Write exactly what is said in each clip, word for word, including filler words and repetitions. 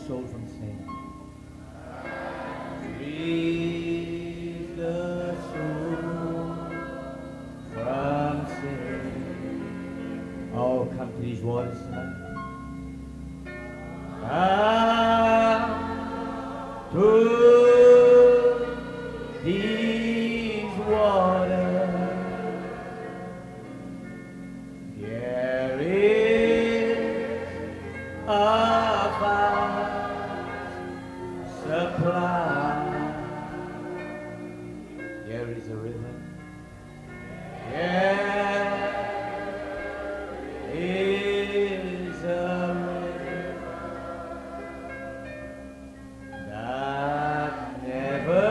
soul from sin. Frees the soul from sin. Oh, come to these waters tonight. Come to these waters. There is a vast supply. There is a river. There is a river that never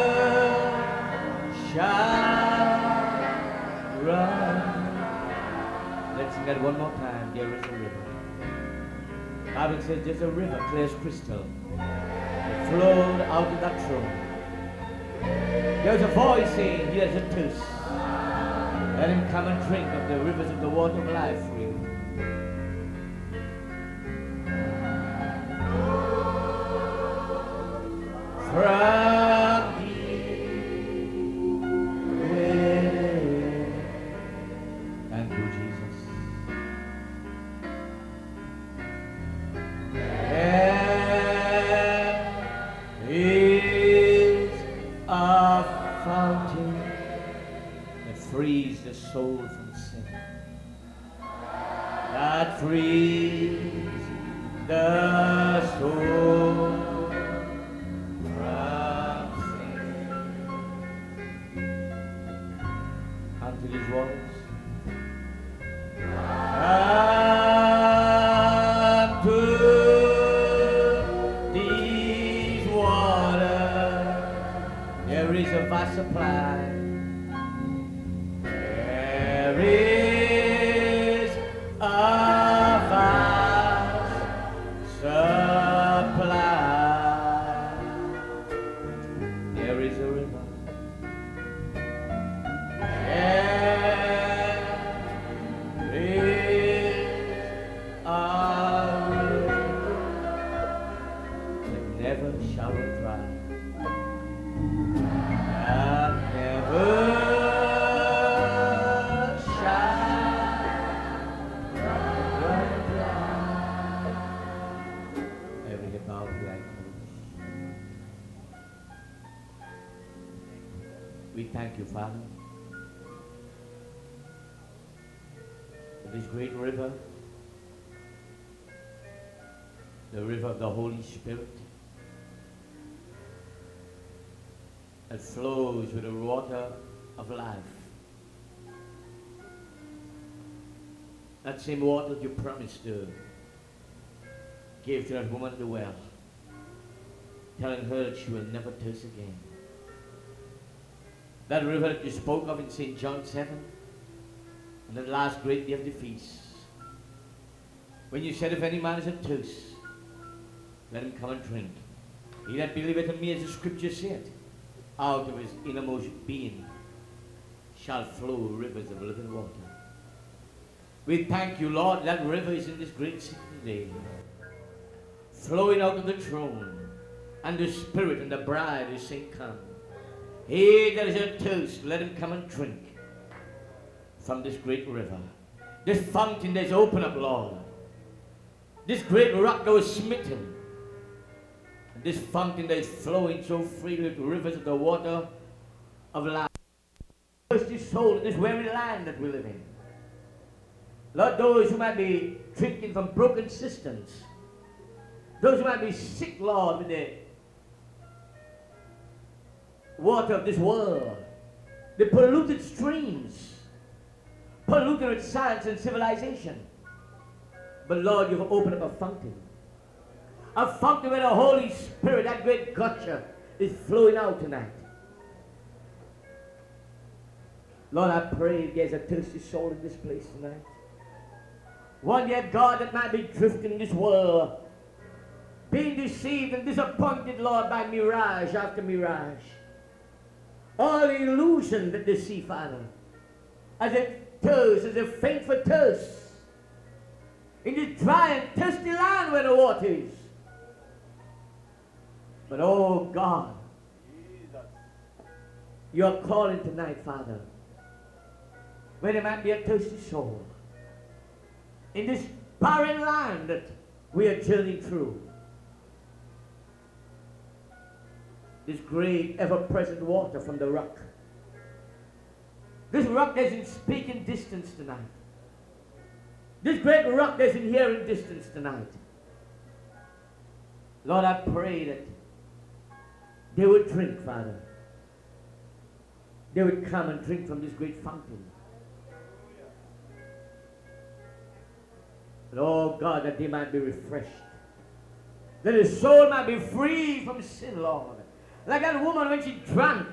shall run. Let's sing that one more time. There is a river. The Bible says there's a river, clear as crystal, that flowed out of that throne. There's a voice saying, here's a thirst. Let him come and drink of the rivers of the water of life for you. From the way. Thank you, Jesus. There is a fountain that frees the soul from sin, that frees the soul from sin. Come to these waters. Come to these waters. There is a vast supply. There is a vast supply. There is a river. There is a river that never shall run dry. That never We thank you, Father, for this great river, the river of the Holy Spirit, that flows with the water of life. That same water that you promised to give to that woman at the well, telling her that she will never thirst again. That river that you spoke of in Saint John seven, on the last great day of the feast, when you said, if any man is athirst, let him come and drink. He that believeth in me, as the scripture said, out of his innermost being shall flow rivers of living water. We thank you, Lord, that river is in this great city today, flowing out of the throne, and the Spirit and the bride is saying, come. He that is athirst, let him come and drink from this great river. This fountain that is open up, Lord. This great rock that was smitten. And this fountain that is flowing so freely to rivers of the water of life. Thirsty soul in this very land that we live in. Lord, those who might be drinking from broken cisterns. Those who might be sick, Lord, with the water of this world, the polluted streams, polluted with science and civilization. But Lord, you've opened up a fountain. A fountain where the Holy Spirit, that great gusher, is flowing out tonight. Lord, I pray there's a thirsty soul in this place tonight. One yet, God, that might be drifting in this world, being deceived and disappointed, Lord, by mirage after mirage. All the illusion that they see, Father, as it thirsts, as it faint for thirst, in this dry and thirsty land where the water is. But oh God, you are calling tonight, Father, where there might be a thirsty soul in this barren land that we are journeying through. This great ever-present water from the rock. This rock that's in speaking distance tonight. This great rock that's in hearing distance tonight. Lord, I pray that they would drink, Father. They would come and drink from this great fountain. But oh God, that they might be refreshed. That his soul might be free from sin, Lord. Like that woman when she drank.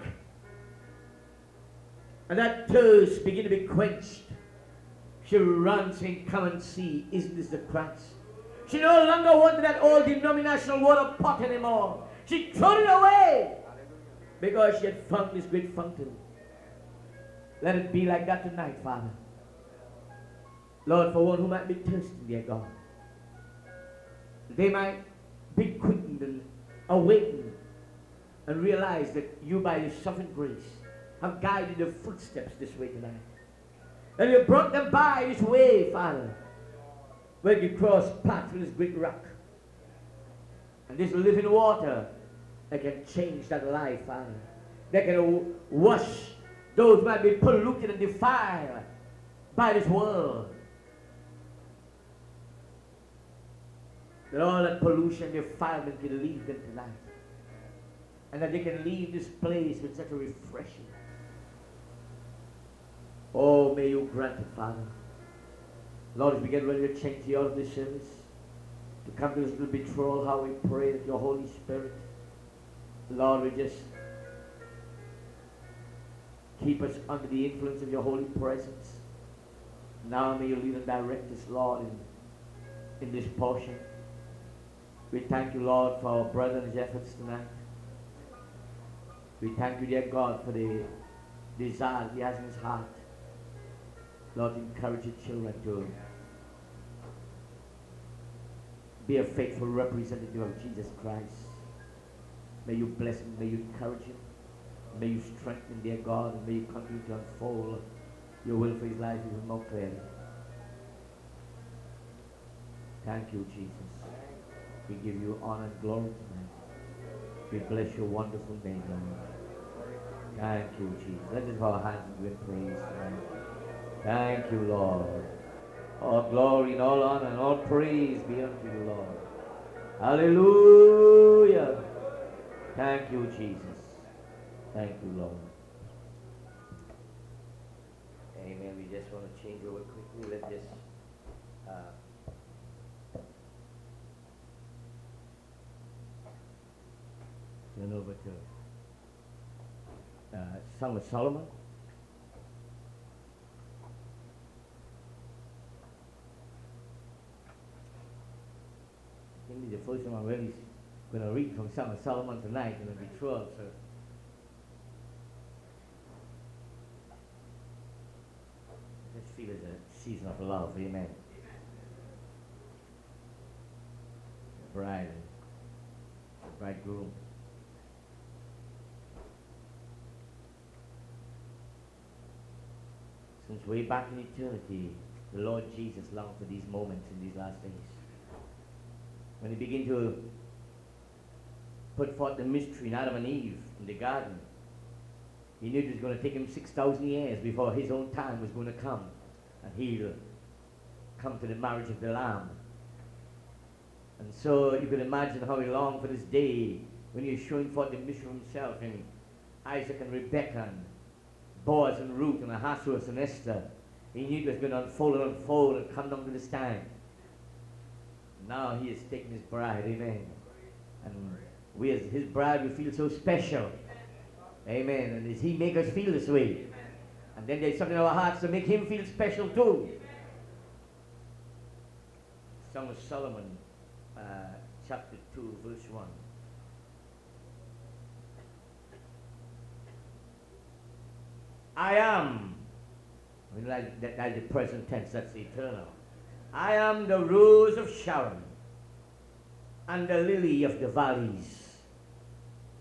And that thirst began to be quenched. She ran saying, come and see, isn't this the Christ? She no longer wanted that old denominational water pot anymore. She threw it away. Because she had found this great fountain. Let it be like that tonight, Father. Lord, for one who might be thirsty, dear God. They might be quickened and awakened and realize that you, by your sovereign grace, have guided their footsteps this way tonight. And you brought them by this way, Father, where you cross paths with this great rock. And this living water that can change that life, Father. That can wash those who might be polluted and defiled by this world. That all that pollution and defilement can leave them tonight. And that they can leave this place with such a refreshing. Oh, may you grant it, Father. Lord, as we get ready to change the order of this service, to come to this little betrothal, how we pray that your Holy Spirit, Lord, we just keep us under the influence of your holy presence. Now may you lead and direct us, Lord, in, in this portion. We thank you, Lord, for our brother and his efforts tonight. We thank you, dear God, for the desire he has in his heart. Lord, encourage your children to be a faithful representative of Jesus Christ. May you bless him, may you encourage him, may you strengthen, dear God, and may you continue to unfold your will for his life even more clearly. Thank you, Jesus. We give you honor and glory tonight. We bless your wonderful name, Lord. Thank you, Jesus. Let us bow our hands and give praise tonight. Thank you, Lord. All glory and all honor and all praise be unto you, Lord. Hallelujah. Thank you, Jesus. Thank you, Lord. Amen. We just want to change over quickly. Let this uh, turn over to uh, Song of Solomon. I think this is the first time I'm really going to read from Song of Solomon tonight in the betrothal. So I just feel it's a season of love. Amen. The bride and the bridegroom. Since way back in eternity, the Lord Jesus longed for these moments in these last days. When he began to put forth the mystery in Adam and Eve in the garden, he knew it was going to take him six thousand years before his own time was going to come, and he'll come to the marriage of the Lamb. And so you can imagine how he longed for this day when he was showing forth the mystery of himself in Isaac and Rebekah, and Boaz and Ruth and Ahasuerus and Esther. He knew it was going to unfold and unfold and come down to this time. Now he has taken his bride, amen. And we as his bride, we feel so special. Amen. And as he make us feel this way. And then there's something in our hearts to make him feel special too. Song of Solomon, uh, chapter two, verse one. I am. I mean, like, that, that's the present tense, that's the eternal. I am the rose of Sharon and the lily of the valleys.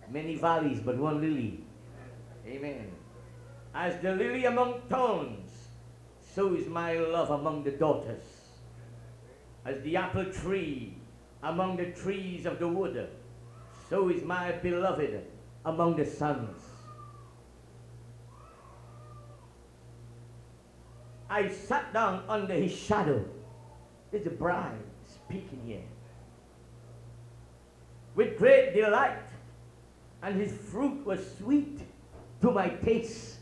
Many valleys, but one lily. Amen. As the lily among thorns, so is my love among the daughters. As the apple tree among the trees of the wood, so is my beloved among the sons. I sat down under his shadow. There's a bride speaking here. With great delight, and his fruit was sweet to my taste.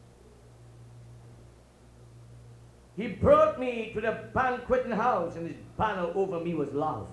He brought me to the banqueting house, and his banner over me was love.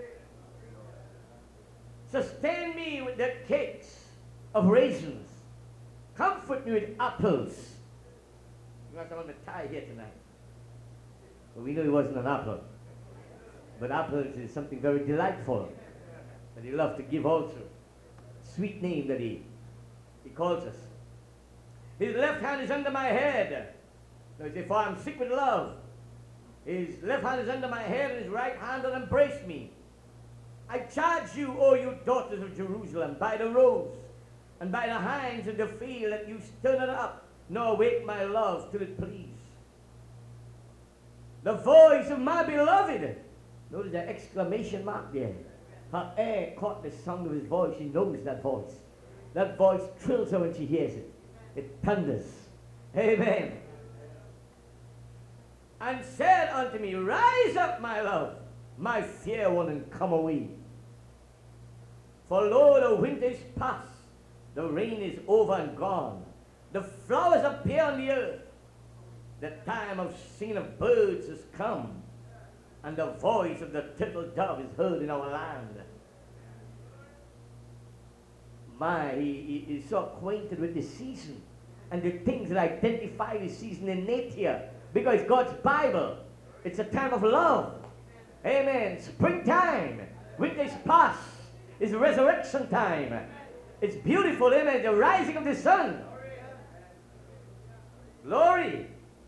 Sustain me with the cakes of raisins. Comfort me with apples. You got someone to tie here tonight. But we know he wasn't an apple. But apples is something very delightful that he loved to give also. Sweet name that he, he calls us. His left hand is under my head. So he said, for I'm sick with love. His left hand is under my head, and his right hand will embrace me. I charge you, O you daughters of Jerusalem, by the roes and by the hinds of the field, that you stir it up, nor wake my love till it please. The voice of my beloved. Notice that exclamation mark there. Her ear caught the sound of his voice. She knows that voice. That voice thrills her when she hears it. It thunders. Amen. And said unto me, rise up, my love, my fair one, and come away. For lo, the winter is past, the rain is over and gone. The flowers appear on the earth. The time of singing of birds has come, and the voice of the turtle dove is heard in our land. My, he, he is so acquainted with the season and the things that identify the season in nature, because God's Bible, it's a time of love. Amen. Springtime, winter is past, it's resurrection time. It's beautiful, amen, the rising of the sun. Glory.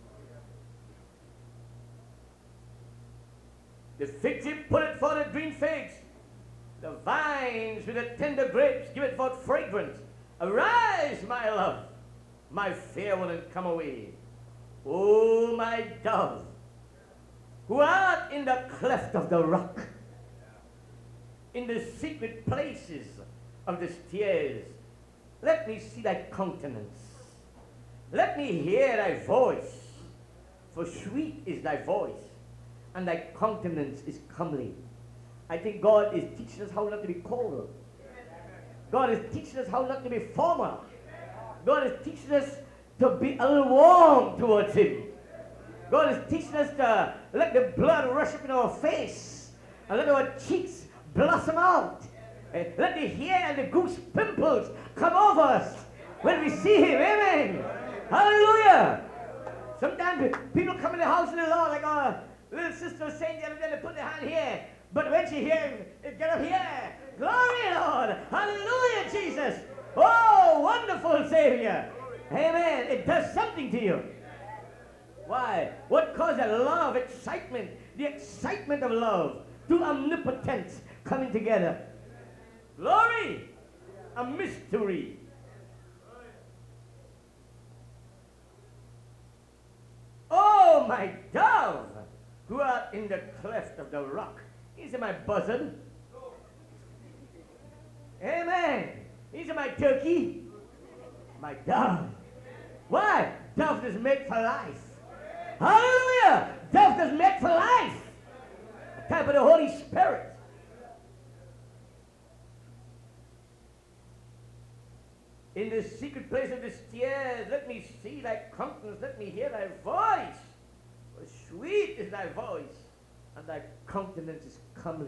The fig tree putteth forth the green figs. The vines with the tender grapes give it forth fragrance. Arise, my love, my fair one, and come away. O my dove, who art in the cleft of the rock, in the secret places of the stairs, let me see thy countenance. Let me hear thy voice. For sweet is thy voice, and thy countenance is comely. I think God is teaching us how not to be cold. God is teaching us how not to be formal. God is teaching us to be a little warm towards him. God is teaching us to let the blood rush up in our face and let our cheeks blossom out. Uh, let the hair and the goose pimples come over us when we see him. Amen. Hallelujah. Sometimes people come in the house of the Lord, like our little sister was saying the other day, they put their hand here. But when she hears him, it get up here. Glory, Lord. Hallelujah, Jesus. Oh, wonderful Savior. Amen. It does something to you. Why? What caused that love, excitement, the excitement of love, two omnipotence coming together. Glory. A mystery. Oh, my dove, who art in the cleft of the rock. He's in my bosom. Amen. He's in my turkey. My dove. Why? Dove is made for life. Hallelujah. Dove is made for life. A type of the Holy Spirit. In the secret place of the stairs, let me see thy countenance, let me hear thy voice. For sweet is thy voice, and thy countenance is comely.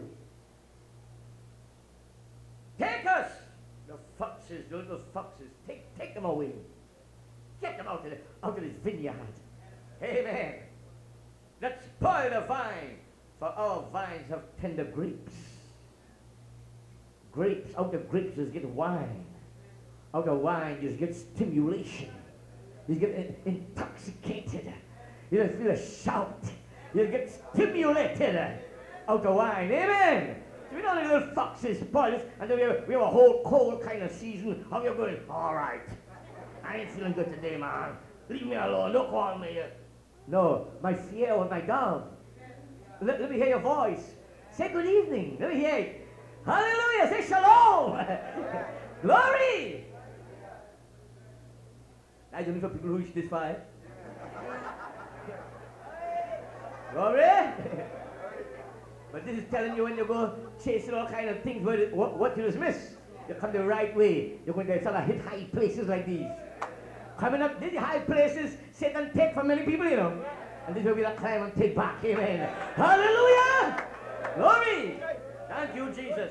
Take us, the foxes, the little foxes, take, take them away. Get them out of, the, out of this vineyard. Amen. Let's spoil the vine, for our vines have tender grapes. Grapes, out of grapes just get wine. Out of wine just get stimulation. You get intoxicated. You just feel a shout. You get stimulated out of wine. Amen. We don't need little foxes, spoilers, and then we have, we have a whole cold kind of season. How you going? All right. I ain't feeling good today, man. Leave me alone. Don't call me. No, my fear was my dove. Let, let me hear your voice. Say good evening. Let me hear it. Hallelujah. Say shalom. Glory. I don't need for people who reach this far. Glory. But this is telling you when you go chasing all kind of things, what, what, what you just miss. You come the right way. You're going to sort of hit high places like these. Coming up these high places, Satan take from many people, you know. And this will be that climb and take back. Amen. Hallelujah. Glory. Thank you, Jesus.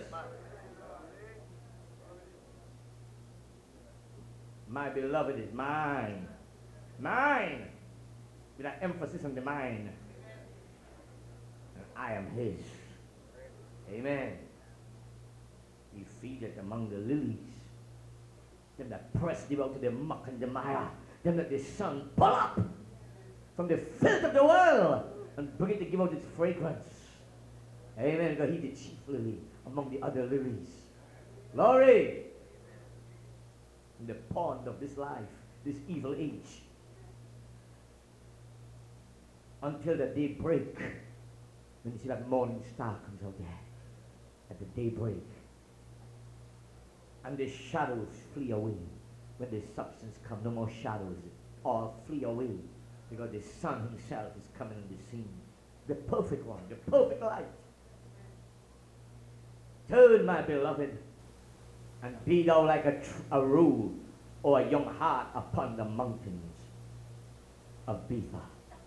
My beloved is mine. Mine. With an emphasis on the mine. And I am his. Amen. He feedeth among the lilies. Them that press thee out to the muck and the mire. Them that the sun pull up from the filth of the world and bring it to give out its fragrance. Amen. Because he the chief lily among the other lilies. Glory. In the pond of this life, this evil age. Until the day break. When you see that morning star comes out there. At the daybreak. And the shadows flee away. When the substance comes, no more shadows. All flee away. Because the sun himself is coming on the scene. The perfect one, the perfect light. Turn, my beloved, and be thou like a, tr- a roe or a young hart upon the mountains of Bether.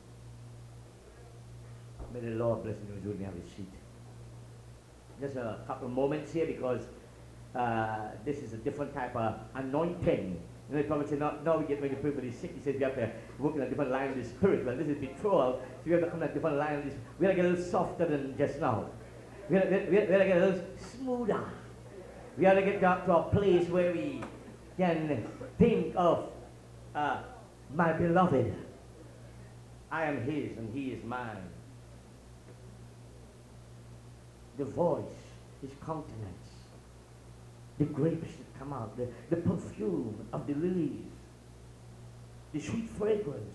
May the Lord bless you and have a seat. Just a couple of moments here because uh, this is a different type of anointing. You know, the prophet said, now, now we get ready to pray for the sick. He says we have to work in a different line of the spirit. Well, this is betrothal, so we have to come in a different line of this. We have to get a little softer than just now. We have to, we have to get a little smoother. We have to get to, to a place where we can think of uh, my beloved. I am his and he is mine. The voice, his countenance. The grapes that come out, the, the perfume of the lilies, the sweet fragrance,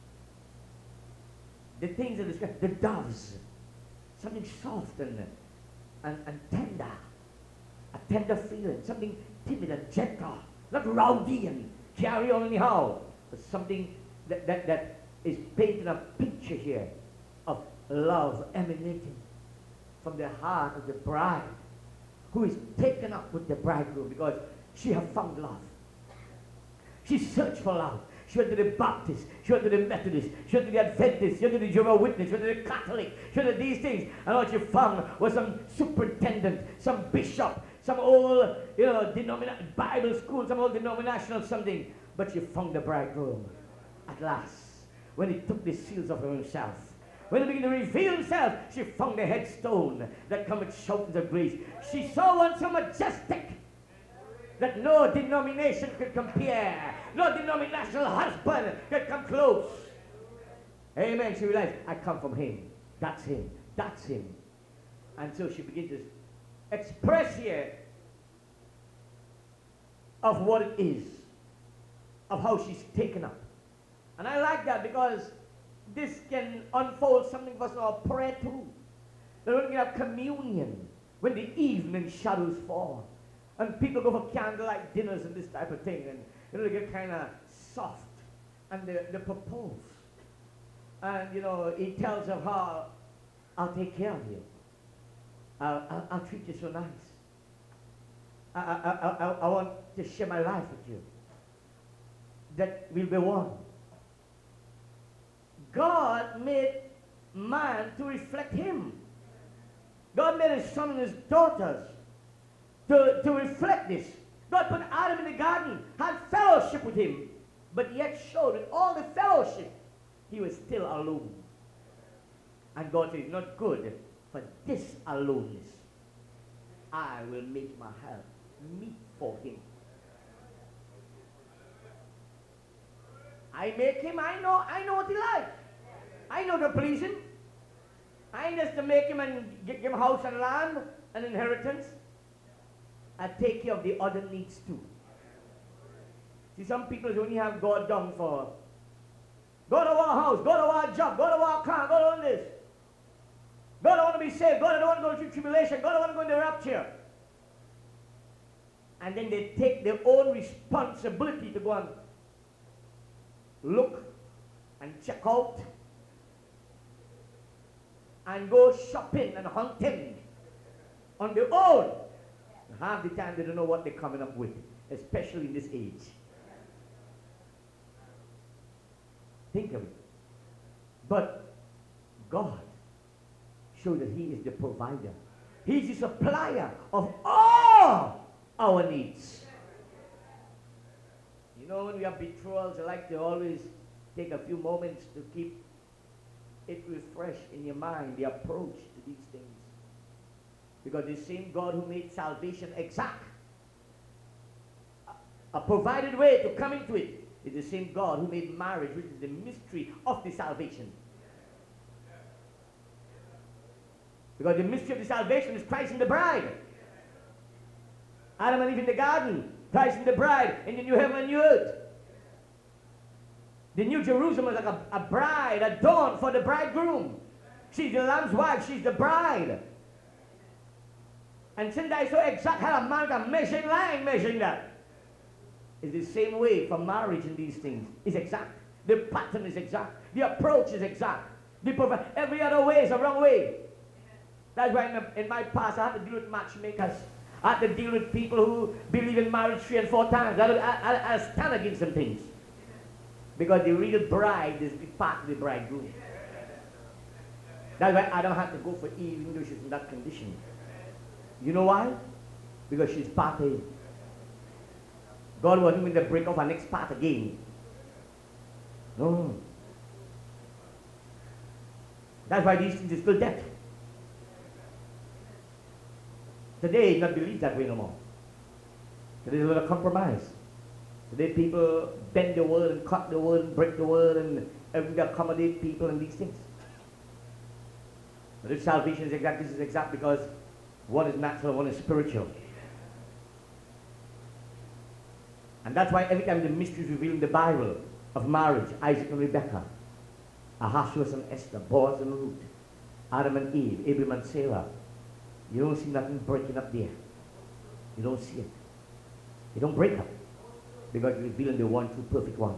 the things that describe, the doves, something soft and, and, and tender, a tender feeling, something timid and gentle, not rowdy and carry on anyhow, but something that, that, that is painting a picture here of love emanating from the heart of the bride, who is taken up with the bridegroom because she has found love. She searched for love. She went to the Baptist, she went to the Methodist, she went to the Adventist, she went to the Jehovah's Witness, she went to the Catholic, she went to these things. And what she found was some superintendent, some bishop, some old, you know, denomina- Bible school, some old denominational something. But she found the bridegroom at last, when he took the seals of himself. When he began to reveal himself, she found the headstone that come with shoutings of grace. She saw one so majestic that no denomination could compare. No denominational husband could come close. Amen. She realized, I come from him. That's him. That's him. And so she began to express here of what it is, of how she's taken up. And I like that because this can unfold something for us in our prayer too. That when we have communion, when the evening shadows fall, and people go for candlelight dinners and this type of thing, and you know, they get kind of soft, and they, they propose. And you know, he tells of how I'll take care of you. I'll, I'll, I'll treat you so nice. I, I, I, I, I want to share my life with you. That we'll be one. God made man to reflect him. God made his son and his daughters to, to reflect this. God put Adam in the garden, had fellowship with him, but yet showed with all the fellowship, he was still alone. And God said, it's not good for this aloneness. I will make my help meet for him. I make him, I know, I know what he likes. I know to please him. I ain't just to make him and give him house and land. an inheritance, I take care of the other needs too. See, some people only have God down for go to our house, go to our job, go to our car, go to this. God, I want to be saved. God, I don't want to go through tribulation. God, I want to go in the rapture. And then they take their own responsibility to go and look and check out and go shopping and hunting on their own. Half the time they don't know what they're coming up with, especially in this age. Think of it. But God showed that He is the provider. He's the supplier of all our needs. You know, when we have betrothals, I like to always take a few moments to keep it refreshed in your mind, the approach to these things. Because the same God who made salvation exact, a provided way to come into it, is the same God who made marriage, which is the mystery of the salvation. Because the mystery of the salvation is Christ and the bride. Adam and Eve in the garden, Christ and the bride in the new heaven and new earth. The new Jerusalem is like a, a bride adorned for the bridegroom. She's the lamb's wife, she's the bride. And since I so exact had a man a measuring line measuring that. It's the same way for marriage in these things. It's exact. The pattern is exact. The approach is exact. The provi- every other way is a wrong way. That's why in, the, in my past I had to deal with matchmakers. I had to deal with people who believe in marriage three and four times. I, I, I, I stand against some things. Because the real bride is the part of the bridegroom. That's why Adam had to go for Eve even though she's in that condition. You know why? Because she's part of it. God wasn't going to break off her next part again. No. That's why these things are still dead. Today, not believe that way no more. Today, there's a lot of compromise. Today, people bend the word and cut the word and break the word and everything to accommodate people and these things. But if salvation is exact, this is exact because one is natural, one is spiritual. And that's why every time the mysteries revealed in the Bible of marriage, Isaac and Rebekah, Ahasuerus and Esther, Boaz and Ruth, Adam and Eve, Abraham and Sarah, you don't see nothing breaking up there. You don't see it. You don't break up because it's revealing the one true perfect one.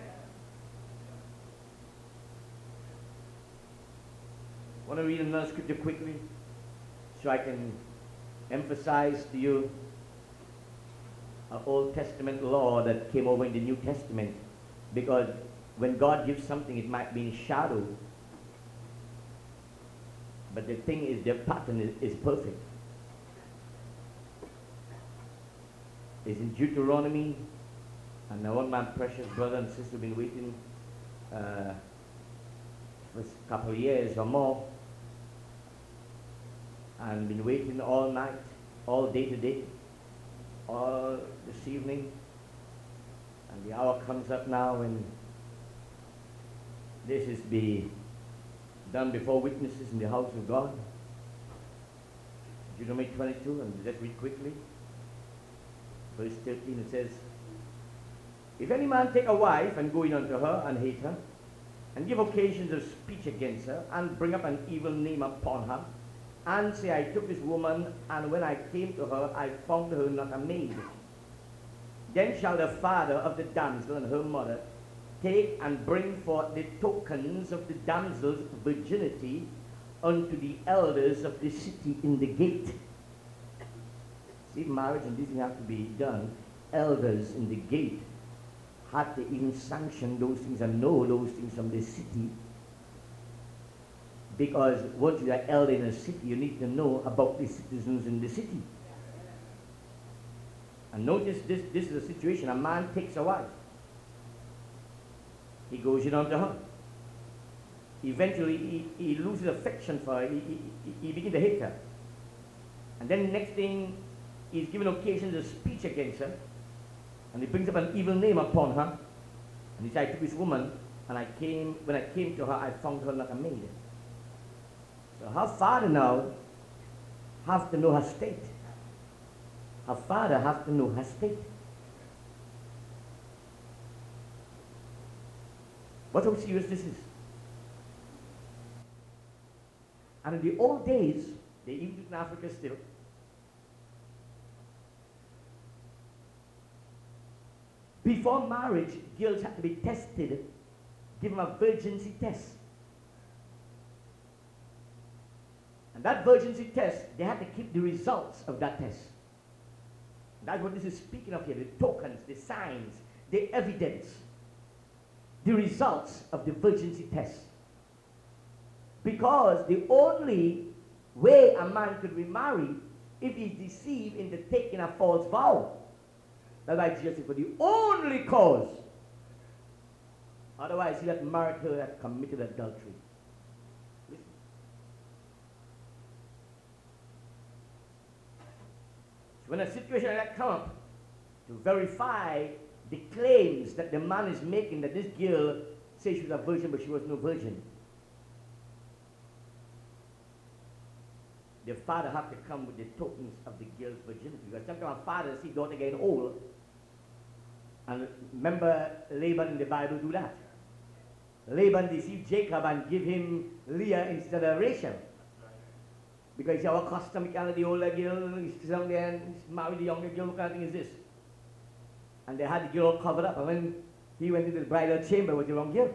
I want to read another scripture quickly so I can emphasize to you an Old Testament law that came over in the New Testament, because when God gives something it might be in shadow, but the thing is the pattern is, is perfect. It's in Deuteronomy, and I want my precious brother and sister have been waiting uh, for a couple of years or more, and been waiting all night, all day today, all this evening, and the hour comes up now and this is be done before witnesses in the house of God. Deuteronomy twenty-two, and let's read quickly. Verse thirteen, it says, if any man take a wife and go in unto her and hate her, and give occasions of speech against her, and bring up an evil name upon her, and say, I took this woman, and when I came to her, I found her not a maid. Then shall the father of the damsel and her mother take and bring forth the tokens of the damsel's virginity unto the elders of the city in the gate. See, marriage and this thing have to be done. Elders in the gate had to even sanction those things and know those things from the city. Because once you are elder in a city, you need to know about the citizens in the city. And notice this, this is a situation. A man takes a wife. He goes in unto her. Eventually, he, he loses affection for her. He, he, he begins to hate her. And then the next thing, he's given occasions of speech against her. And he brings up an evil name upon her. And he said, I took this woman, and I came, when I came to her, I found her like a maid. So her father now have to know her state. Her father has to know her state. Watch how serious this is. And in the old days, they even do it in Africa still, before marriage, girls had to be tested, given a virginity test. And that virginity test, they had to keep the results of that test. That's what this is speaking of here, the tokens, the signs, the evidence, the results of the virginity test. Because the only way a man could remarry if he's deceived into taking a false vow. That's why Jesus said, for the only cause. Otherwise, he had married her that committed adultery. Listen. So when a situation like that comes up, to verify the claims that the man is making, that this girl says she was a virgin, but she was no virgin, the father have to come with the tokens of the girl's virginity. Because sometimes a father see daughter getting old, and remember Laban in the Bible do that. Laban deceived Jacob and give him Leah instead of Rachel. Because it's our custom, he can't the older girl, he's down there and he's married the younger girl, what kind of thing is this? And they had the girl covered up, and when he went into the bridal chamber, it was the wrong girl.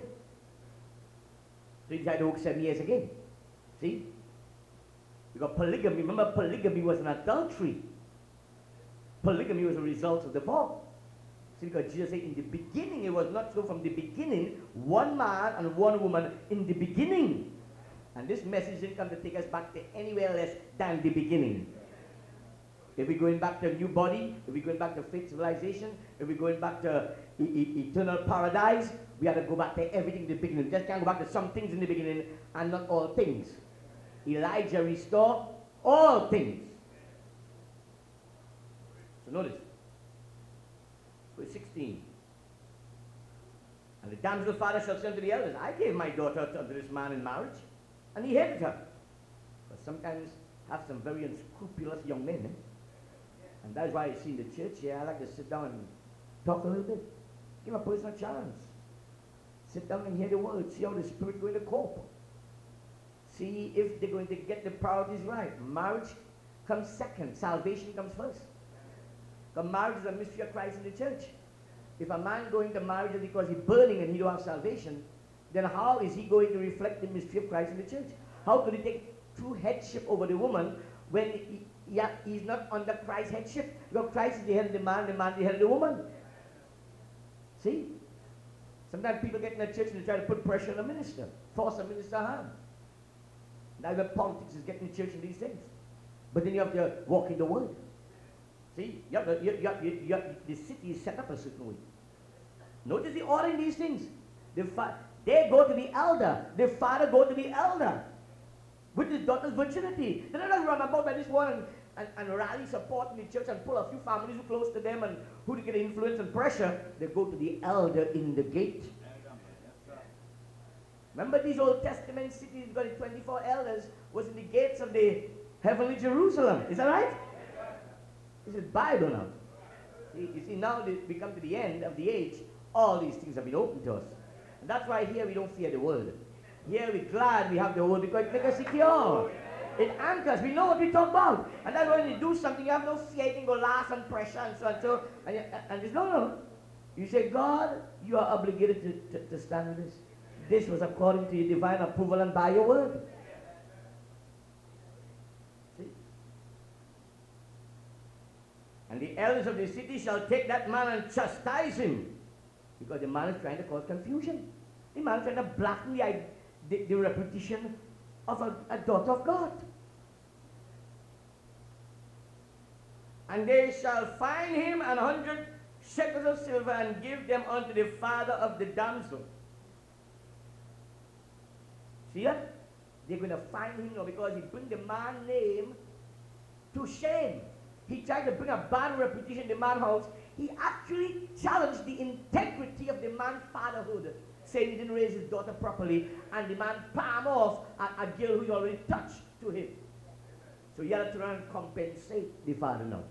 So he tried to work seven years again. See? Because polygamy, remember polygamy was an adultery. Polygamy was a result of the fall. See, because Jesus said in the beginning, it was not so from the beginning, one man and one woman in the beginning. And this message didn't come to take us back to anywhere less than the beginning. If we're going back to a new body, if we're going back to faith civilization, if we're going back to e e eternal paradise, we have to go back to everything in the beginning. We just can't go back to some things in the beginning and not all things. Elijah restored all things. So notice, verse sixteen. And the damsel father shall say unto the elders, I gave my daughter unto this man in marriage, and he hated her. But sometimes have some very unscrupulous young men, eh? And that's why I see in the church here, I like to sit down and talk a little bit. Give a person a chance. Sit down and hear the word. See how the Spirit going to cope. See if they're going to get the priorities right. Marriage comes second. Salvation comes first. Because marriage is a mystery of Christ in the church. If a man going to marriage because he's burning and he don't have salvation, then how is he going to reflect the mystery of Christ in the church? How could he take true headship over the woman when he, he, he's not under Christ's headship? Because Christ is the head of the man, the man is the head of the woman. See? Sometimes people get in the church and they try to put pressure on the minister, force a minister hand. That's where politics is getting the church in these things. But then you have to walk in the word. See? You have to, you, you have, you, you have, the city is set up a certain way. Notice the order in these things. The fa they go to the elder. The father go to the elder. With his daughter's virginity. They don't run about by this one and, and, and rally support in the church and pull a few families who close to them and who to get influence and pressure. They go to the elder in the gate. Remember these Old Testament cities got the twenty-four elders was in the gates of the heavenly Jerusalem. Is that right? This is Bible now. See, you see, now that we come to the end of the age, all these things have been opened to us. And that's why here we don't fear the world. Here we're glad we have the word because it makes us secure. It anchors. We know what we talk about. And that's why when you do something, you have no fear. You can go laugh and pressure and so and so. And, you, and there's no, no. You say, God, you are obligated to, to, to stand with this. This was according to your divine approval and by your word. See? And the elders of the city shall take that man and chastise him. Because the man is trying to cause confusion. The man is trying to blacken the, the, the reputation of a, a daughter of God. And they shall fine him an hundred shekels of silver and give them unto the father of the damsel. See that? They're going to fine him now because he bring the man's name to shame. He tried to bring a bad reputation in the man's house. He actually challenged the integrity of the man's fatherhood, saying he didn't raise his daughter properly, and the man palm off a, a girl who he already touched to him. So you have to try and compensate the father now.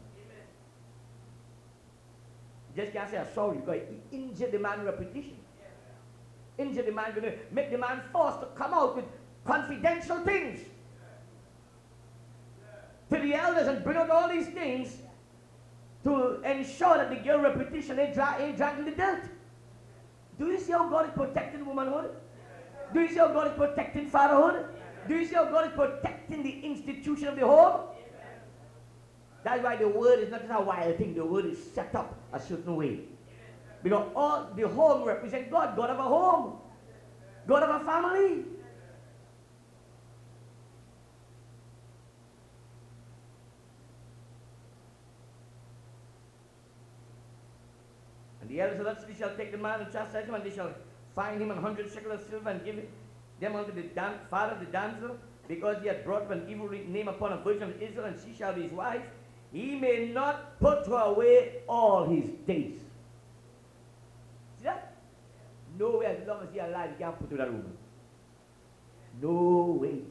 You just can't say sorry because he injured the man's reputation. Injured the man, going to make the man forced to come out with confidential things to the elders and bring out all these things to ensure that the girl's reputation ain't, dra- ain't dragged in the dirt. Do you see how God is protecting womanhood? Do you see how God is protecting fatherhood? Do you see how God is protecting the institution of the home? That's why the word is not just a wild thing. The word is set up a certain way. Because all the home represents God. God have a home. God have a family. And the elders of that city shall take the man and chastise him, and they shall fine him an hundred shekels of silver and give them unto the dan- father of the damsel, because he had brought an evil name upon a virgin of Israel, and she shall be his wife. He may not put her away all his days. See that? No way, as long as he is alive, he can't put to that woman. No way.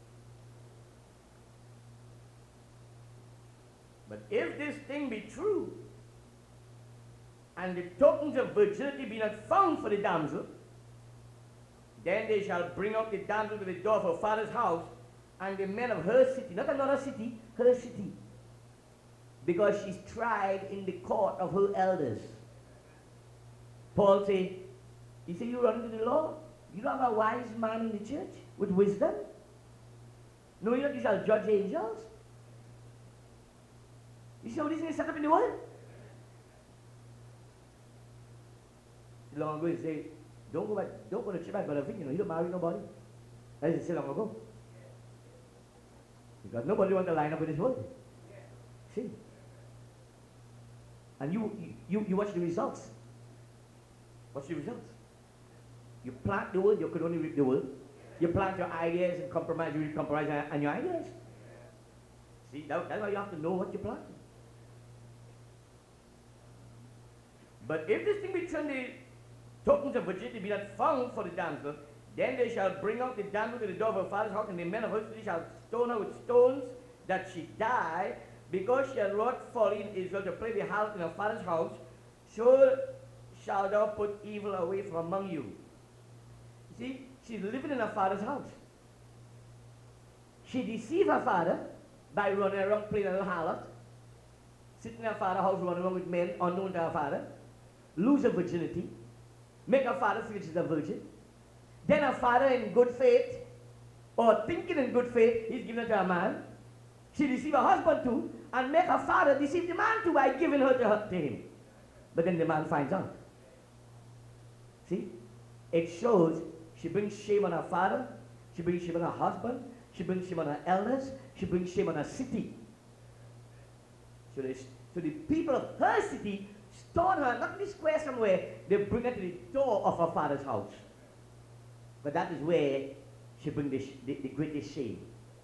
But if this thing be true, and the tokens of virginity be not found for the damsel, then they shall bring out the damsel to the door of her father's house, and the men of her city, not another city, her city, because she's tried in the court of her elders. Paul say, he said, you run into the law? You don't have a wise man in the church with wisdom? No, you know you shall judge angels? You see how this is set up in the world? Long ago he say, don't go back, don't go to church back, but I think, you know, you don't marry nobody. That is so long ago. Because nobody wants to line up with this world. See? And you, you, you watch the results. What's the results? You plant the word, you could only reap the word. You plant your ideas and compromise, you will compromise on your ideas. See, that, that's why you have to know what you're planting. But if this thing be true, the tokens of virginity be not found for the damsel, then they shall bring out the damsel to the door of her father's house, and the men of her city shall stone her with stones, that she die, because she had wrought folly in Israel to play the harlot in her father's house. So shall thou put evil away from among you. You see, she's living in her father's house. She deceived her father by running around playing a little harlot, sitting in her father's house running around with men unknown to her father, lose her virginity, make her father feel she's a virgin. Then her father, in good faith, or thinking in good faith, he's giving her to a man. She deceived her husband too, and make her father deceive the man too by giving her to, her, to him. But then the man finds out. See? It shows she brings shame on her father, she brings shame on her husband, she brings shame on her elders, she brings shame on her city. So, they, so the people of her city stone her, not in the square somewhere, they bring her to the door of her father's house. But that is where she brings the, the, the greatest shame.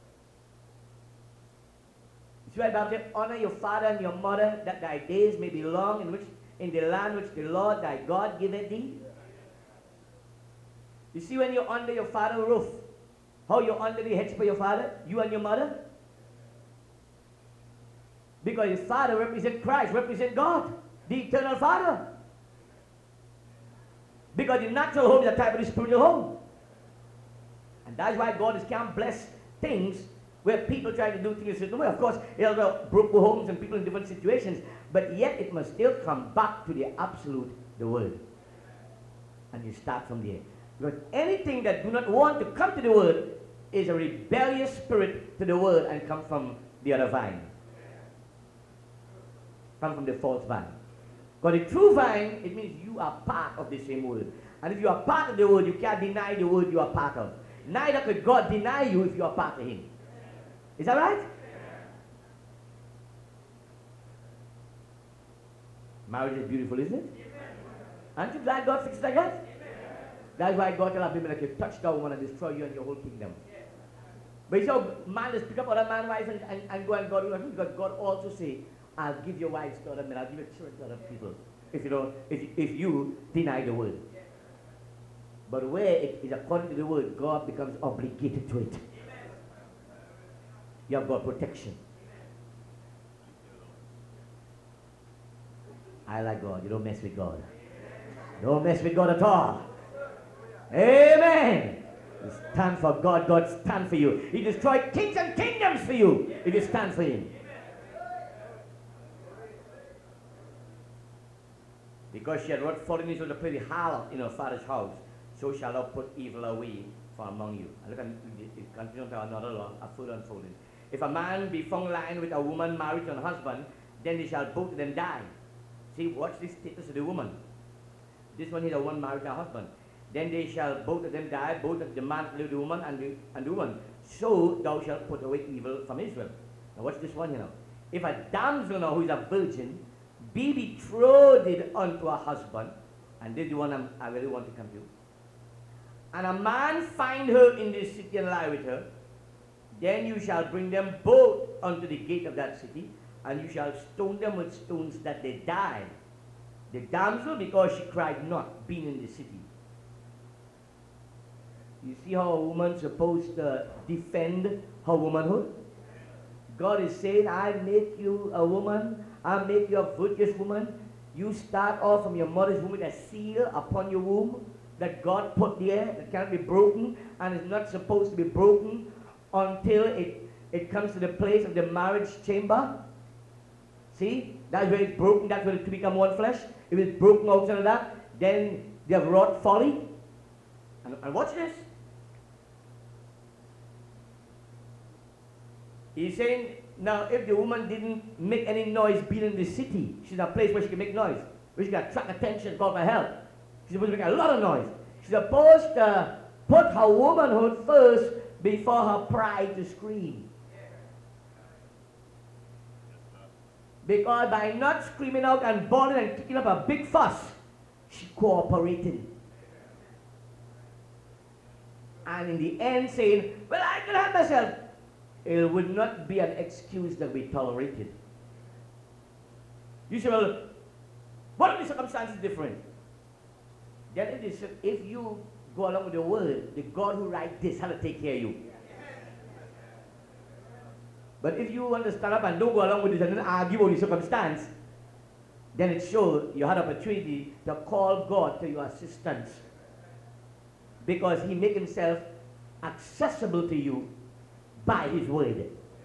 It's why the Bible says, honor your father and your mother, that thy days may be long in which in the land which the Lord thy God giveth thee. You see, when you're under your father's roof, how you're under the hedge for your father, you and your mother? Because your father represents Christ, represents God, the eternal Father. Because the natural home is a type of the spiritual home. And that's why God is can't bless things where people try to do things a certain way. Of course, there are broken homes and people in different situations, but yet it must still come back to the absolute, the word. And you start from there. Because anything that do not want to come to the word is a rebellious spirit to the word and come from the other vine. Come from the false vine. Because the true vine, it means you are part of the same word. And if you are part of the word, you can't deny the word you are part of. Neither could God deny you if you are part of him. Is that right? Marriage is beautiful, isn't it? Aren't you glad God fixed it like that? That's why God tells people like you touch that woman and destroy you and your whole kingdom. But you see how man just pick up other man's wife and, and, and go and God will not, because God also say, I'll give your wives to other men, I'll give your children to other people. If you don't, if, if you deny the word. But where it is according to the word, God becomes obligated to it. you have got protection. I like God. You don't mess with God. Don't mess with God at all. Amen. You stand for God. God stand for you. He destroyed kings and kingdoms for you if you stand for Him. Because she had wrought folly to play the harlot in her father's house, so shall thou put evil away from among you. And look at it, continue to another law, a further unfolding. If a man be found lying with a woman married to a husband, then they shall both of them die. See, watch the status of the woman. This one is a woman married to a husband. Then they shall both of them die, both of the man, the woman, and the, and the woman. So thou shalt put away evil from Israel. Now watch this one, you know. If a damsel now who is a virgin be betrothed unto a husband, and this is the one I'm, I really want to come to, and a man find her in the city and lie with her, then you shall bring them both unto the gate of that city, and you shall stone them with stones that they die. The damsel, because she cried not, being in the city. You see how a woman's supposed to defend her womanhood? God is saying, I make you a woman, I make you a virtuous woman. You start off from your mother's womb with a seal upon your womb that God put there, that cannot be broken, and is not supposed to be broken until it, it comes to the place of the marriage chamber. See? That's where it's broken, that's where it become one flesh. If it's broken outside of that, then they have wrought folly. And, and watch this. He's saying, now if the woman didn't make any noise being in the city, she's in a place where she can make noise, where she can attract attention, call for help. She's supposed to make a lot of noise. She's supposed to put her womanhood first before her pride to scream. Because by not screaming out and bawling and kicking up a big fuss, she cooperated. And in the end saying, well, I can help myself. It would not be an excuse that we tolerated. You say, well, what are the circumstances different? Then it is, if you go along with the word, the God who writes this, how to take care of you. But if you want to stand up and don't go along with this and then argue over the circumstance, then it shows you had opportunity to call God to your assistance. Because He make Himself accessible to you by His word.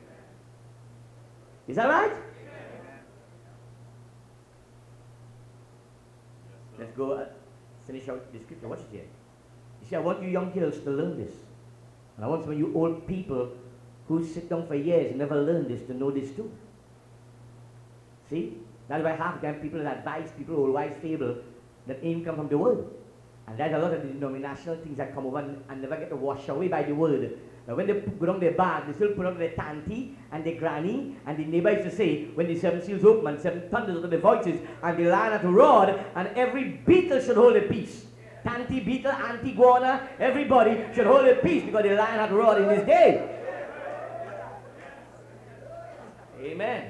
Is that right? Let's go uh, finish out the scripture. Watch it here. You see, I want you young girls to learn this. And I want some of you old people who sit down for years and never learn this to know this too. See? That's why half the time people that advise people old wise fable that aim come from the word. And there's a lot of the denominational things that come over and, and never get washed away by the word. Now when they go down their bag, they still put on their tanty and their granny, and the neighbor used to say, when the seven seals open and seven thunders out of the voices, and the lion at the rod, and every beetle should hold a peace. Tanty, beetle, auntie, guana, everybody should hold a peace because the lion had a rod in his day. Amen.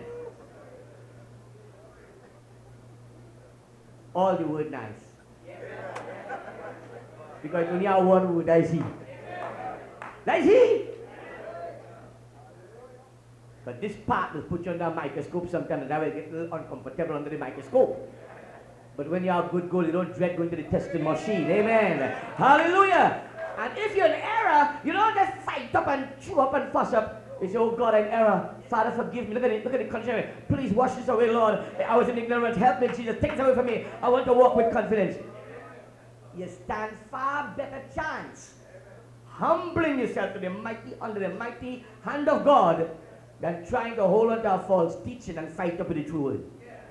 All the word nice. Because only have one word, that is He. That is He. But this part will put you under a microscope sometimes, and that will get a little uncomfortable under the microscope. But when you are good goal, you don't dread going to the testing machine. Amen. Hallelujah. And if you're in error, you don't just fight up and chew up and fuss up. You say, oh God, I'm in error. Father, forgive me. Look at it. Look at the condition. Please wash this away, Lord. I was in ignorance. Help me, Jesus. Take it away from me. I want to walk with confidence. You stand far better chance humbling yourself to the mighty, under the mighty hand of God than trying to hold on to a false teaching and fight up with the true word.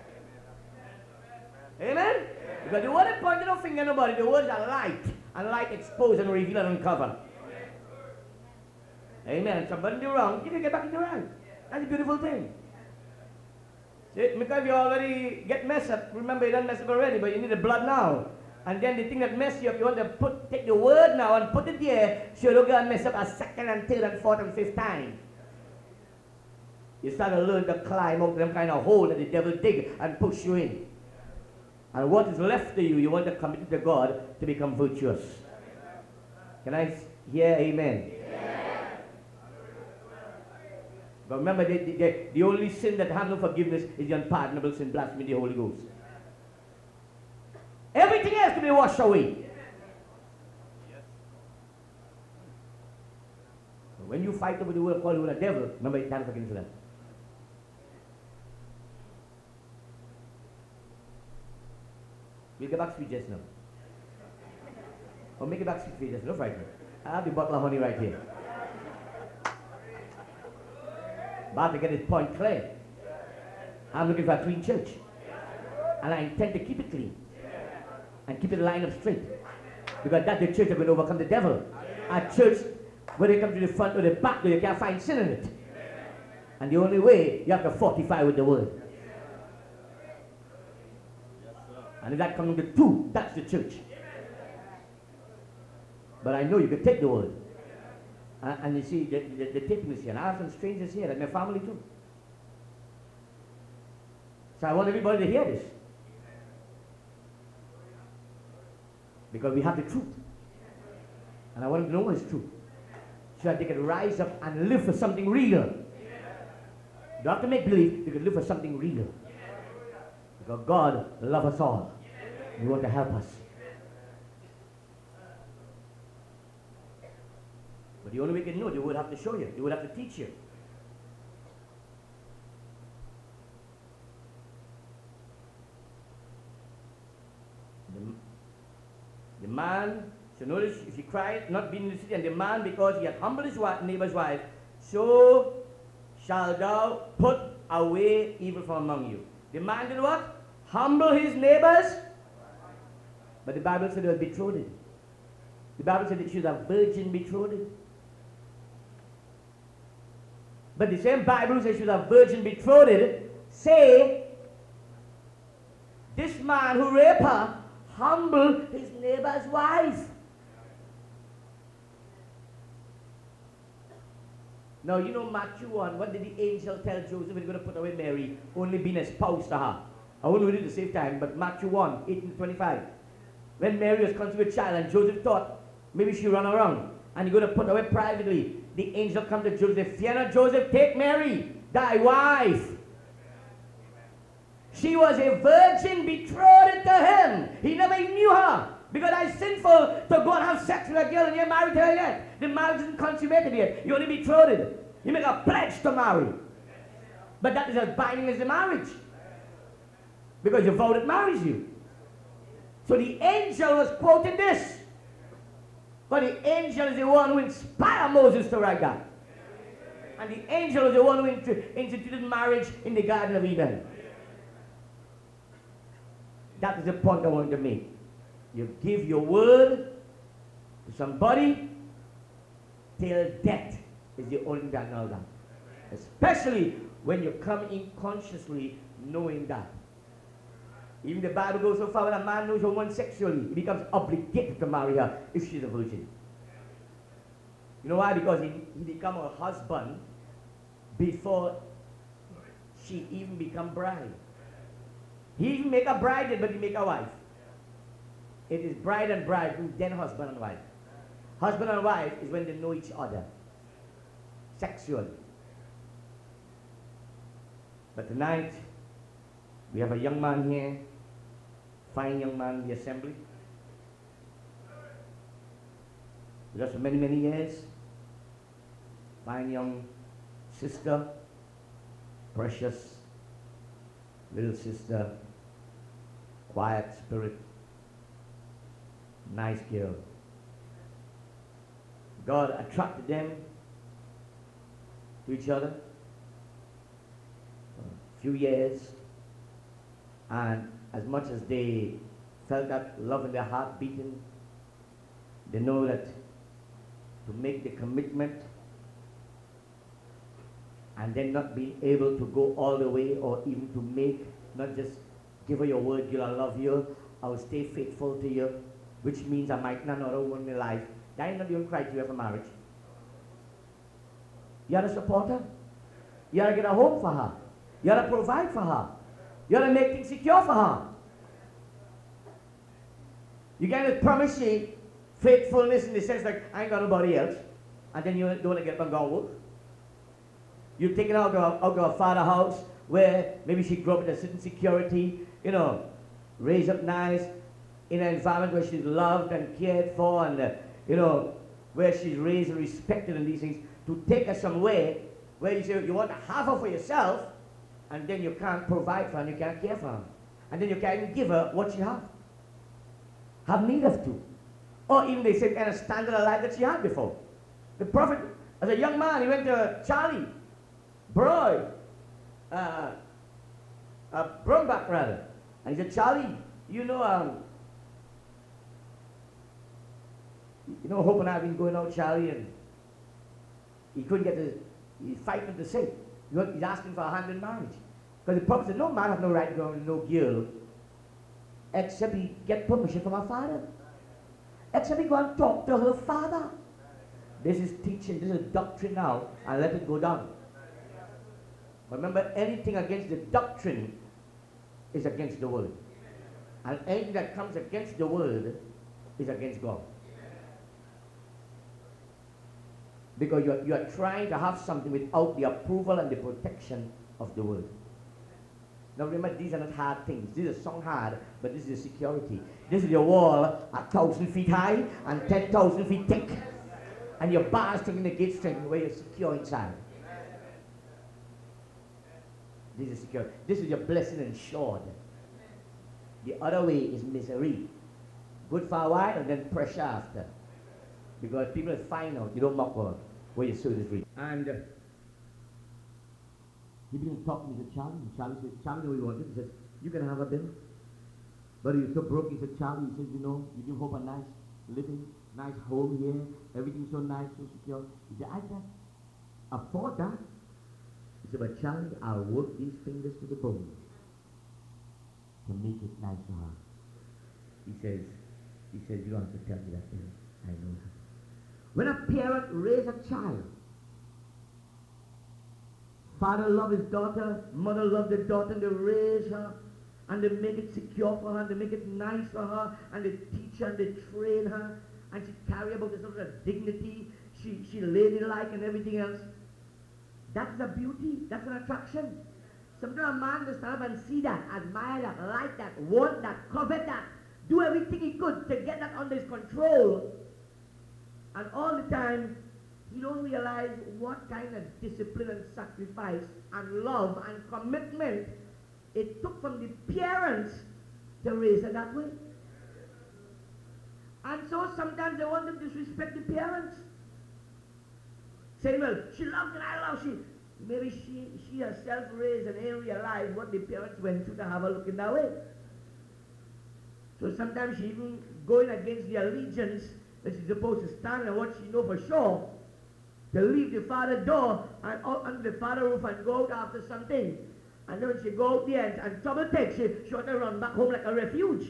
Amen? Because the word is pointing no finger at nobody. The words are light. And light expose and reveal and uncover. Amen. Somebody do wrong, you can get back in the right. That's a beautiful thing. See, because you already get messed up, remember you don't mess up already, but you need the blood now. And then the thing that mess you up, you want to put take the word now and put it there, so you don't go and mess up a second and third and fourth and fifth time. You start to learn to climb out them kind of hole that the devil dig and push you in. And what is left of you, you want to commit it to God to become virtuous. Can I hear amen? But remember, the, the, the only sin that has no forgiveness is the unpardonable sin, blasphemy of the Holy Ghost. Everything else can be washed away. But when you fight over the word called the devil, remember, you can't forgive that. We'll get back sweet just now. Or make it back sweet just now. Don't frighten me. I have the bottle of honey right here. But to get this point clear, I'm looking for a clean church. And I intend to keep it clean. And keep it lined up straight. Because that's the church that will overcome the devil. A church where they come to the front or the back where you can't find sin in it. And the only way, you have to fortify with the word. And if that comes to two, that's the church. But I know you can take the word. Uh, and you see, the, the, the taping is here. And I have some strangers here, like my family too. So I want everybody to hear this. Because we have the truth. And I want them to know it's true. So that they can rise up and live for something real. You don't have to make believe, you can live for something real. Because God loves us all. He wants to help us. But the only way you can know, they would have to show you. They would have to teach you. The, the man, so notice, if he cried, not being in the city, and the man, because he had humbled his wife, neighbor's wife, so shall thou put away evil from among you. The man did what? Humble his neighbors. But the Bible said they were betrothed. The Bible said that she was a virgin betrothed. But the same Bible says she was a virgin betrothed, say, this man who raped her humbled his neighbor's wife. Now, you know Matthew one, what did the angel tell Joseph he's going to put away Mary, only being a spouse to her? I won't read it at the same time, but Matthew one, eighteen to twenty-five. When Mary was conceived with a child and Joseph thought maybe she ran around and he's going to put away privately, the angel comes to Joseph, fear not, Joseph, take Mary, thy wife. She was a virgin betrothed to him. He never even knew her. Because it's sinful to go and have sex with a girl and you're married to her yet. The marriage isn't consummated yet. You only betrothed. You make a pledge to marry. But that is as binding as the marriage. Because your vow that marries you. So the angel was quoting this. But the angel is the one who inspired Moses to write that. And the angel is the one who instituted marriage in the Garden of Eden. That is the point I wanted to make. You give your word to somebody till death is the only thing that knows that. Especially when you come in consciously knowing that. Even the Bible goes so far when a man knows a woman sexually, he becomes obligated to marry her if she's a virgin. You know why? Because he, he becomes her husband before she even become bride. He even make a bride, but he make a wife. It is bride and bridegroom, then husband and wife. Husband and wife is when they know each other sexually. But tonight, we have a young man here, fine young man in the assembly. With us for many, many years. Fine young sister, precious little sister, quiet spirit, nice girl. God attracted them to each other for a few years, and as much as they felt that love in their heart beating, they know that to make the commitment and then not being able to go all the way or even to make, not just give her your word, girl, I love you, I will stay faithful to you, which means I might not know another woman in life. That is not the only criteria for marriage. You have to support her. You have to get a home for her. You have to provide for her. You have to make things secure for her. You can't promise she faithfulness in the sense like, I ain't got nobody else, and then you don't want to get up and go work. You You take her out of, out of a father house where maybe she grew up with a certain security, you know, raised up nice, in an environment where she's loved and cared for, and, uh, you know, where she's raised and respected and these things, to take her somewhere where you say you want to have her for yourself, and then you can't provide for her and you can't care for her. And then you can't even give her what she has. Have need of to. Or even the same kind of standard of life that she had before. The prophet, as a young man, he went to Charlie, Broy, uh, uh, Brumback rather. And he said, Charlie, you know, um, you know, Hope and I have been going out, Charlie, and he couldn't get the, he's fighting to say. He's asking for a hand in marriage. Because the prophet said, no man has no right to go with no girl except he get permission from her father. Except he go and talk to her father. This is teaching, this is doctrine now, and let it go down. But remember, anything against the doctrine is against the word. And anything that comes against the word is against God. Because you're, you're trying to have something without the approval and the protection of the word. Now remember, these are not hard things. These are song hard, but this is security. This is your wall a thousand feet high and ten thousand feet thick. And your bars taking the gate strength where you're secure inside. This is secure. This is your blessing ensured. The other way is misery. Good for a while and then pressure after. Because people find out you don't mock God where your soul is free. And uh, he began to talk to me to Charlie. And Charlie said, Charlie, what you wanted? He said, you can have a bill. But he was so broke, he said, Charlie, he said, you know, you give Hope a nice living, nice home here, everything's so nice, so secure. He said, I can afford that. He said, but Charlie, I'll work these fingers to the bone to make it nice for her. He says, he says, you don't have to tell me that, Bill. I know that. When a parent raises a child, father loves his daughter, mother loves the daughter, and they raise her, and they make it secure for her, and they make it nice for her, and they teach her, and they train her, and she carry about this sort of dignity, she, she ladylike and everything else. That's the beauty, that's an attraction. Sometimes a man will stand up and see that, admire that, like that, want that, covet that, do everything he could to get that under his control. And all the time, he don't realize what kind of discipline and sacrifice and love and commitment it took from the parents to raise her that way. And so sometimes they want to disrespect the parents. Saying, well, she loves and I love she. Maybe she, she herself raised and ain't realized what the parents went through to have her looking that way. So sometimes she even going against the allegiance that she's supposed to stand and what she know for sure, to leave the father door and out under the father roof and go out after something. And then when she go out there and, and trouble takes, she, she want to run back home like a refuge.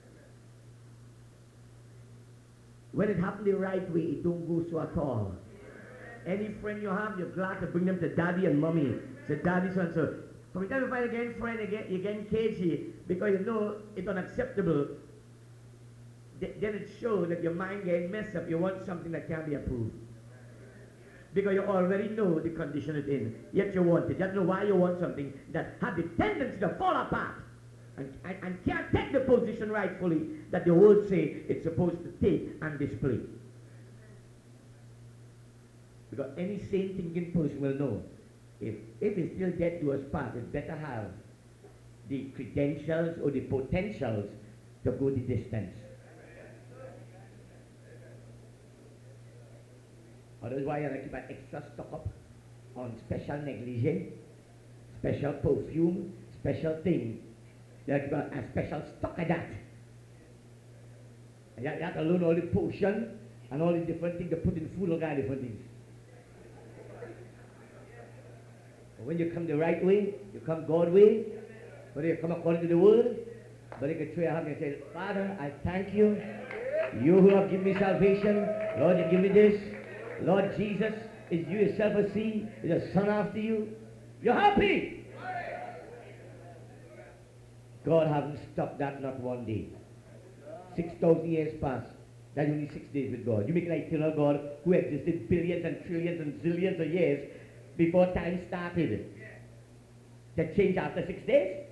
When it happened the right way, it don't go so at all. Any friend you have, you're glad to bring them to daddy and mommy. Say, daddy, so and so. From the time you find again friend, again, you're getting cagey because you know it's unacceptable. Th- then it shows that your mind getting messed up. You want something that can't be approved. Because you already know the condition it's in. Yet you want it. You don't know why you want something that has the tendency to fall apart. And, and, and can't take the position rightfully that the world say it's supposed to take and display. Because any sane thinking person will know, if, if it's still dead to us part, it's better have the credentials or the potentials to go the distance. Otherwise, you keep an extra stock up on special negligee, special perfume, special thing. You keep a, a special stock of that. And you, you have to learn all the potion and all the different things to put in food, all kind of different things. But when you come the right way, you come God's way, whether you come according to the word, but you can throw your hand and say, Father, I thank you. You who have given me salvation, Lord, you give me this. Lord Jesus, is you yourself a seed? Is a son after you? You're happy. God hasn't stopped that not one day. Six thousand years past. That's only six days with God. You make an eternal God who existed billions and trillions and zillions of years before time started to change after six days?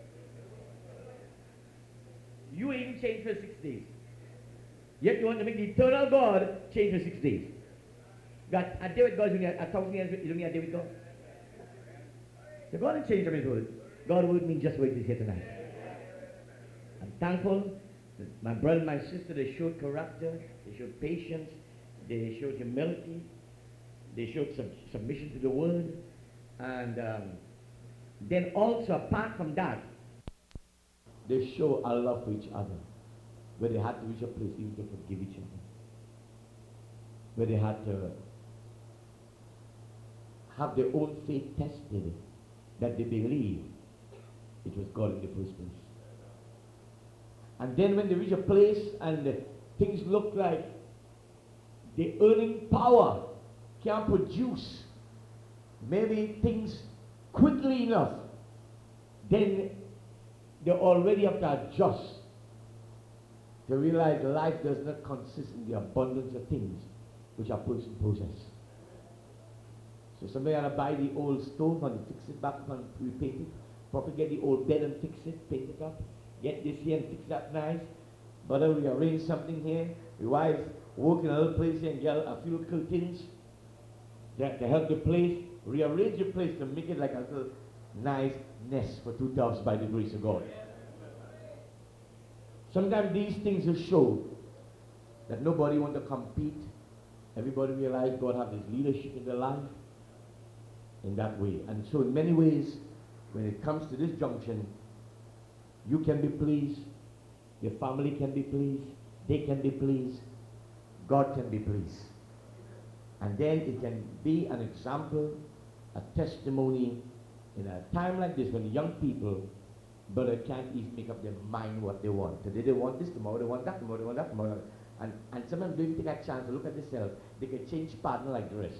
You ain't changed for six days. Yet you want to make the eternal God change for six days. God, a day with God is only a, a thousand years, is only a day with God. So God has changed his word. God word means just what it is here tonight. I'm thankful that my brother and my sister, they showed character, they showed patience, they showed humility, they showed sub submission to the word, and um, then also apart from that, they show a love for each other, where they had to reach a place even to forgive each other, where they had to have their own faith tested, that they believe it was God in the first place. And then when they reach a place and uh, things look like the earning power can't produce maybe things quickly enough, then they already have to adjust to realize life does not consist in the abundance of things which a person possesses. So somebody had to buy the old stove and fix it back and repaint it. Probably get the old bed and fix it, paint it up. Get this here and fix that nice. Brother, we arrange something here. Your wife work in another place here and get a few curtains that to help the place. Rearrange the place to make it like a little nice nest for two doves by the grace of God. Sometimes these things will show that nobody want to compete. Everybody realize God has his leadership in their life in that way. And so in many ways, when it comes to this junction, you can be pleased, your family can be pleased, they can be pleased, God can be pleased. And then it can be an example, a testimony in a time like this when the young people, but they can't even make up their mind what they want. Today they want this, tomorrow they want that, tomorrow they want that, tomorrow. And, and sometimes they even take a chance to look at themselves. They can change partner like dress.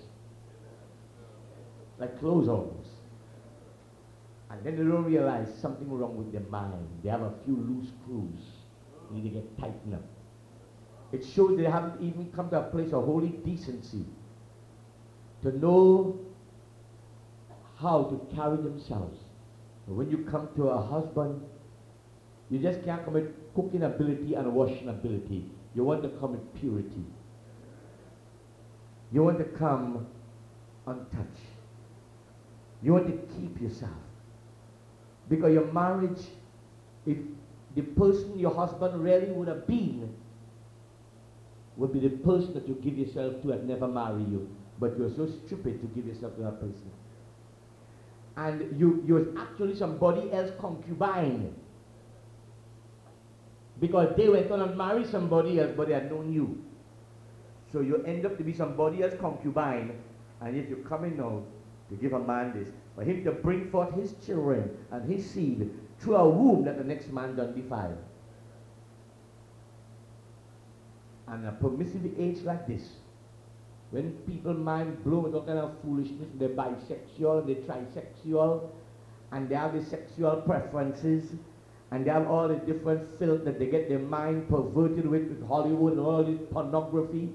Like clothes almost. And then they don't realize something wrong with their mind. They have a few loose screws. They need to get tightened up. It shows they haven't even come to a place of holy decency to know how to carry themselves. But when you come to a husband, you just can't come with cooking ability and washing ability. You want to come with purity. You want to come untouched. You want to keep yourself. Because your marriage, if the person your husband really would have been, would be the person that you give yourself to and never marry you. But you're so stupid to give yourself to that person. And you, you're actually somebody else's concubine. Because they went on and married somebody else, but they had known you. So you end up to be somebody else's concubine, and yet you're coming now to give a man this, for him to bring forth his children and his seed through a womb that the next man done defile. And a permissive age like this, when people mind blown with all kind of foolishness, they're bisexual, they're trisexual, and they have the sexual preferences, and they have all the different filth that they get their mind perverted with, with Hollywood and all this pornography.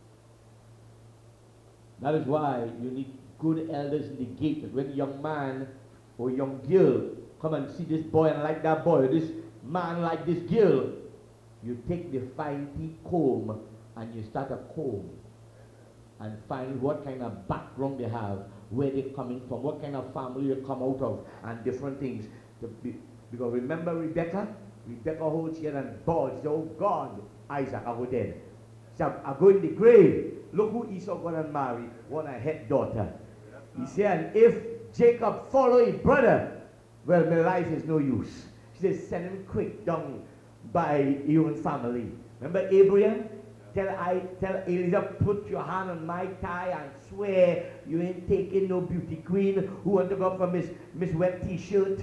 That is why you need good elders in the gate, that when a young man or young girl come and see this boy and like that boy, or this man like this girl, you take the fine teeth comb and you start a comb and find what kind of background they have, where they're coming from, what kind of family they come out of, and different things. To be, because remember Rebecca? Rebecca holds here and bawls, oh God, Isaac, I go dead. So I go in the grave. Look who Esau got and married, one a head daughter. He said, and if Jacob follow his brother, well, my life is no use. She said, send him quick down by your own family. Remember Abraham? Tell I tell Elizabeth, put your hand on my thigh and swear you ain't taking no beauty queen who want to go for Miss Miss Wet T-shirt.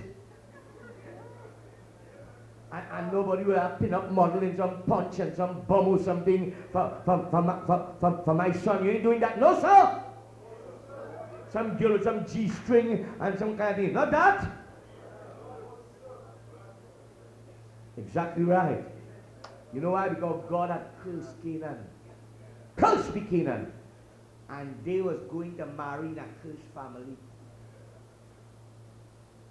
And, and nobody will have pin up model in some punch and some bum or something for, for, for, for, for, for my son. You ain't doing that. No, sir. Some girl with some G-string and some kind of thing. Not that. Exactly right. You know why? Because God had cursed Canaan. Cursed be Canaan. And they was going to marry in a cursed family.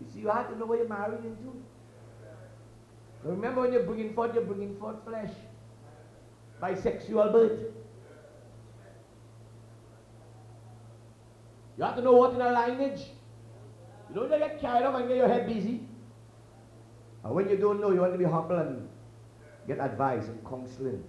You see, you have to know what you're marrying into. Remember, when you're bringing forth, you're bringing forth flesh by sexual birth. You have to know what in a lineage. You don't get carried up and get your head busy. And when you don't know, you want to be humble and get advice and counseling.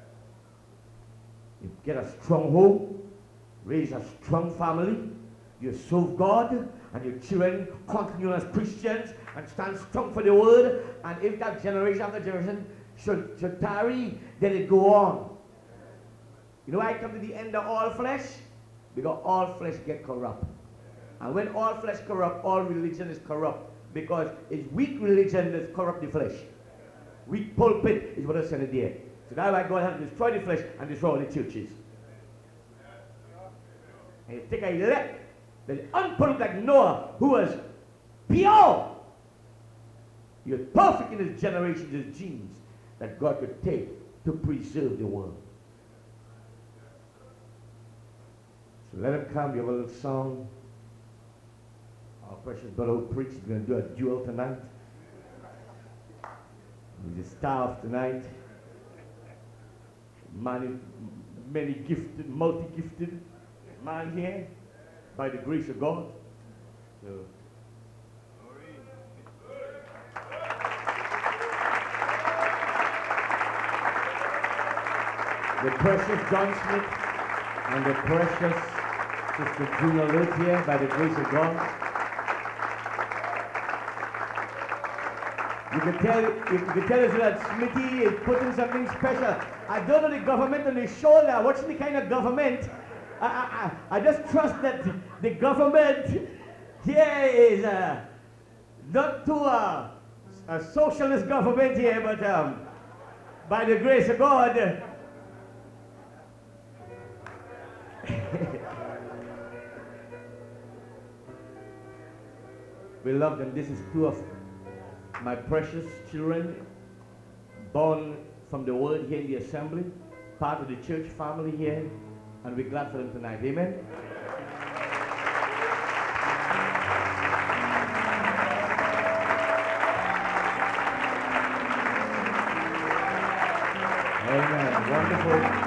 You get a strong home, raise a strong family, you serve God, and your children continue as Christians and stand strong for the word. And if that generation after generation should, should tarry, then it go on. You know why I come to the end of all flesh? Because all flesh get corrupt. And when all flesh corrupt, all religion is corrupt. Because it's weak religion that corrupt the flesh. Weak pulpit is what I said there. So that's why God has to destroy the flesh and destroy all the churches. And you take a elect, the unpolluted like Noah, who was pure. He was perfect in his generation, his genes, that God could take to preserve the world. So let him come. You have a little song. Our precious brother who preached is going to do a duel tonight. He's the star of tonight. Man, many gifted, multi-gifted man here, by the grace of God. So, the precious John Smith and the precious Sister Juna Litt here, by the grace of God. You can tell, you can tell us that Smithy is putting something special. I don't know the government on his shoulder. What's the kind of government? I, I, I just trust that the government here is uh, not to a, a socialist government here, but um, by the grace of God. We love them. This is two of my precious children, born from the word here in the assembly, part of the church family here, and we're glad for them tonight. Amen? Amen. Wonderful.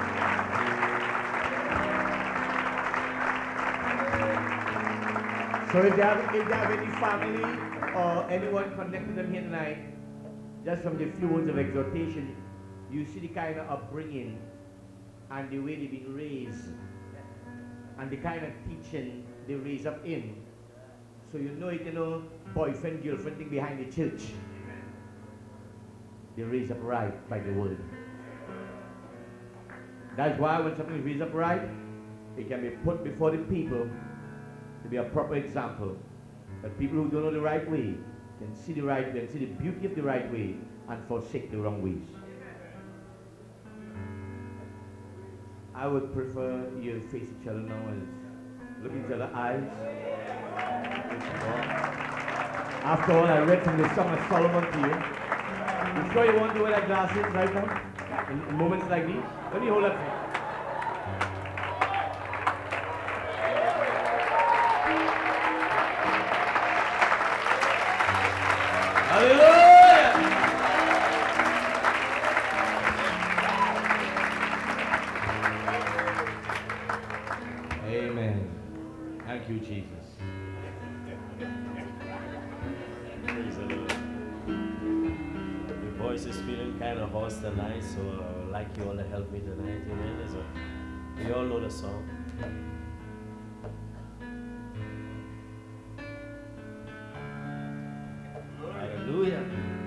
So if they have, if they have any family or anyone connected to them here tonight, just from the few words of exhortation, you see the kind of upbringing and the way they've been raised and the kind of teaching they raise up in. So you know it, you know, boyfriend, girlfriend thing behind the church. They raise up right by the word. That's why when something is raised up right, it can be put before the people to be a proper example. That people who don't know the right way can see the right way and see the beauty of the right way and forsake the wrong ways. I would prefer you face each other now and look each other's eyes. After all, I read from the Song of Solomon to you. You sure you want to wear that glasses right now? In, in moments like these? Let me hold up. Hallelujah! Amen. Thank you, Jesus. Praise the Lord. Your voice is feeling kind of hoarse tonight, so I would like you all to help me tonight. Amen. So we all know the song. Hallelujah.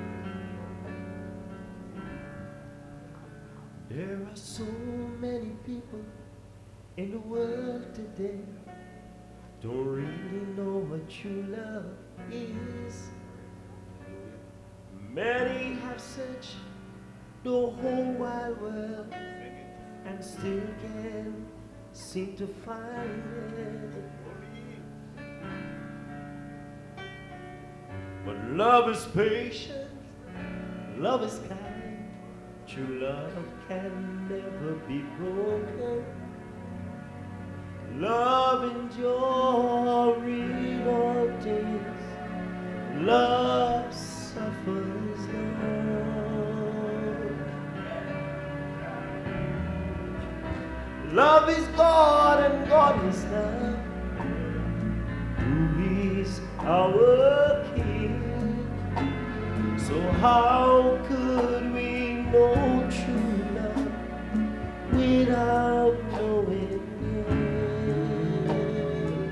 There are so many people in the world today don't really know what true love is. Many have searched the whole wide world and still can't seem to find it. But love is patient, love is kind, true love can never be broken. Love enduring all days, love suffers long. Love is God and God is love, who is our King. So how could we know true love without knowing Him?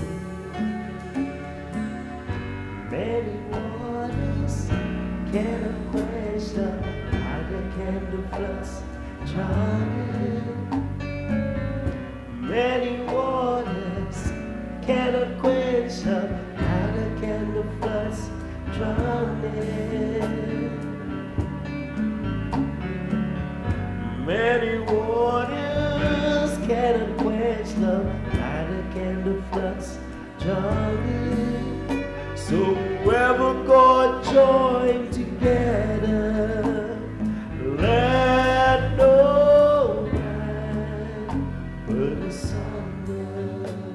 Many waters cannot quench love, neither can the floods drown it. Many waters cannot quench love, neither can the floods drown it. Many waters cannot quench love, neither can the floods drown it. So whoever God joined together, let no man put asunder.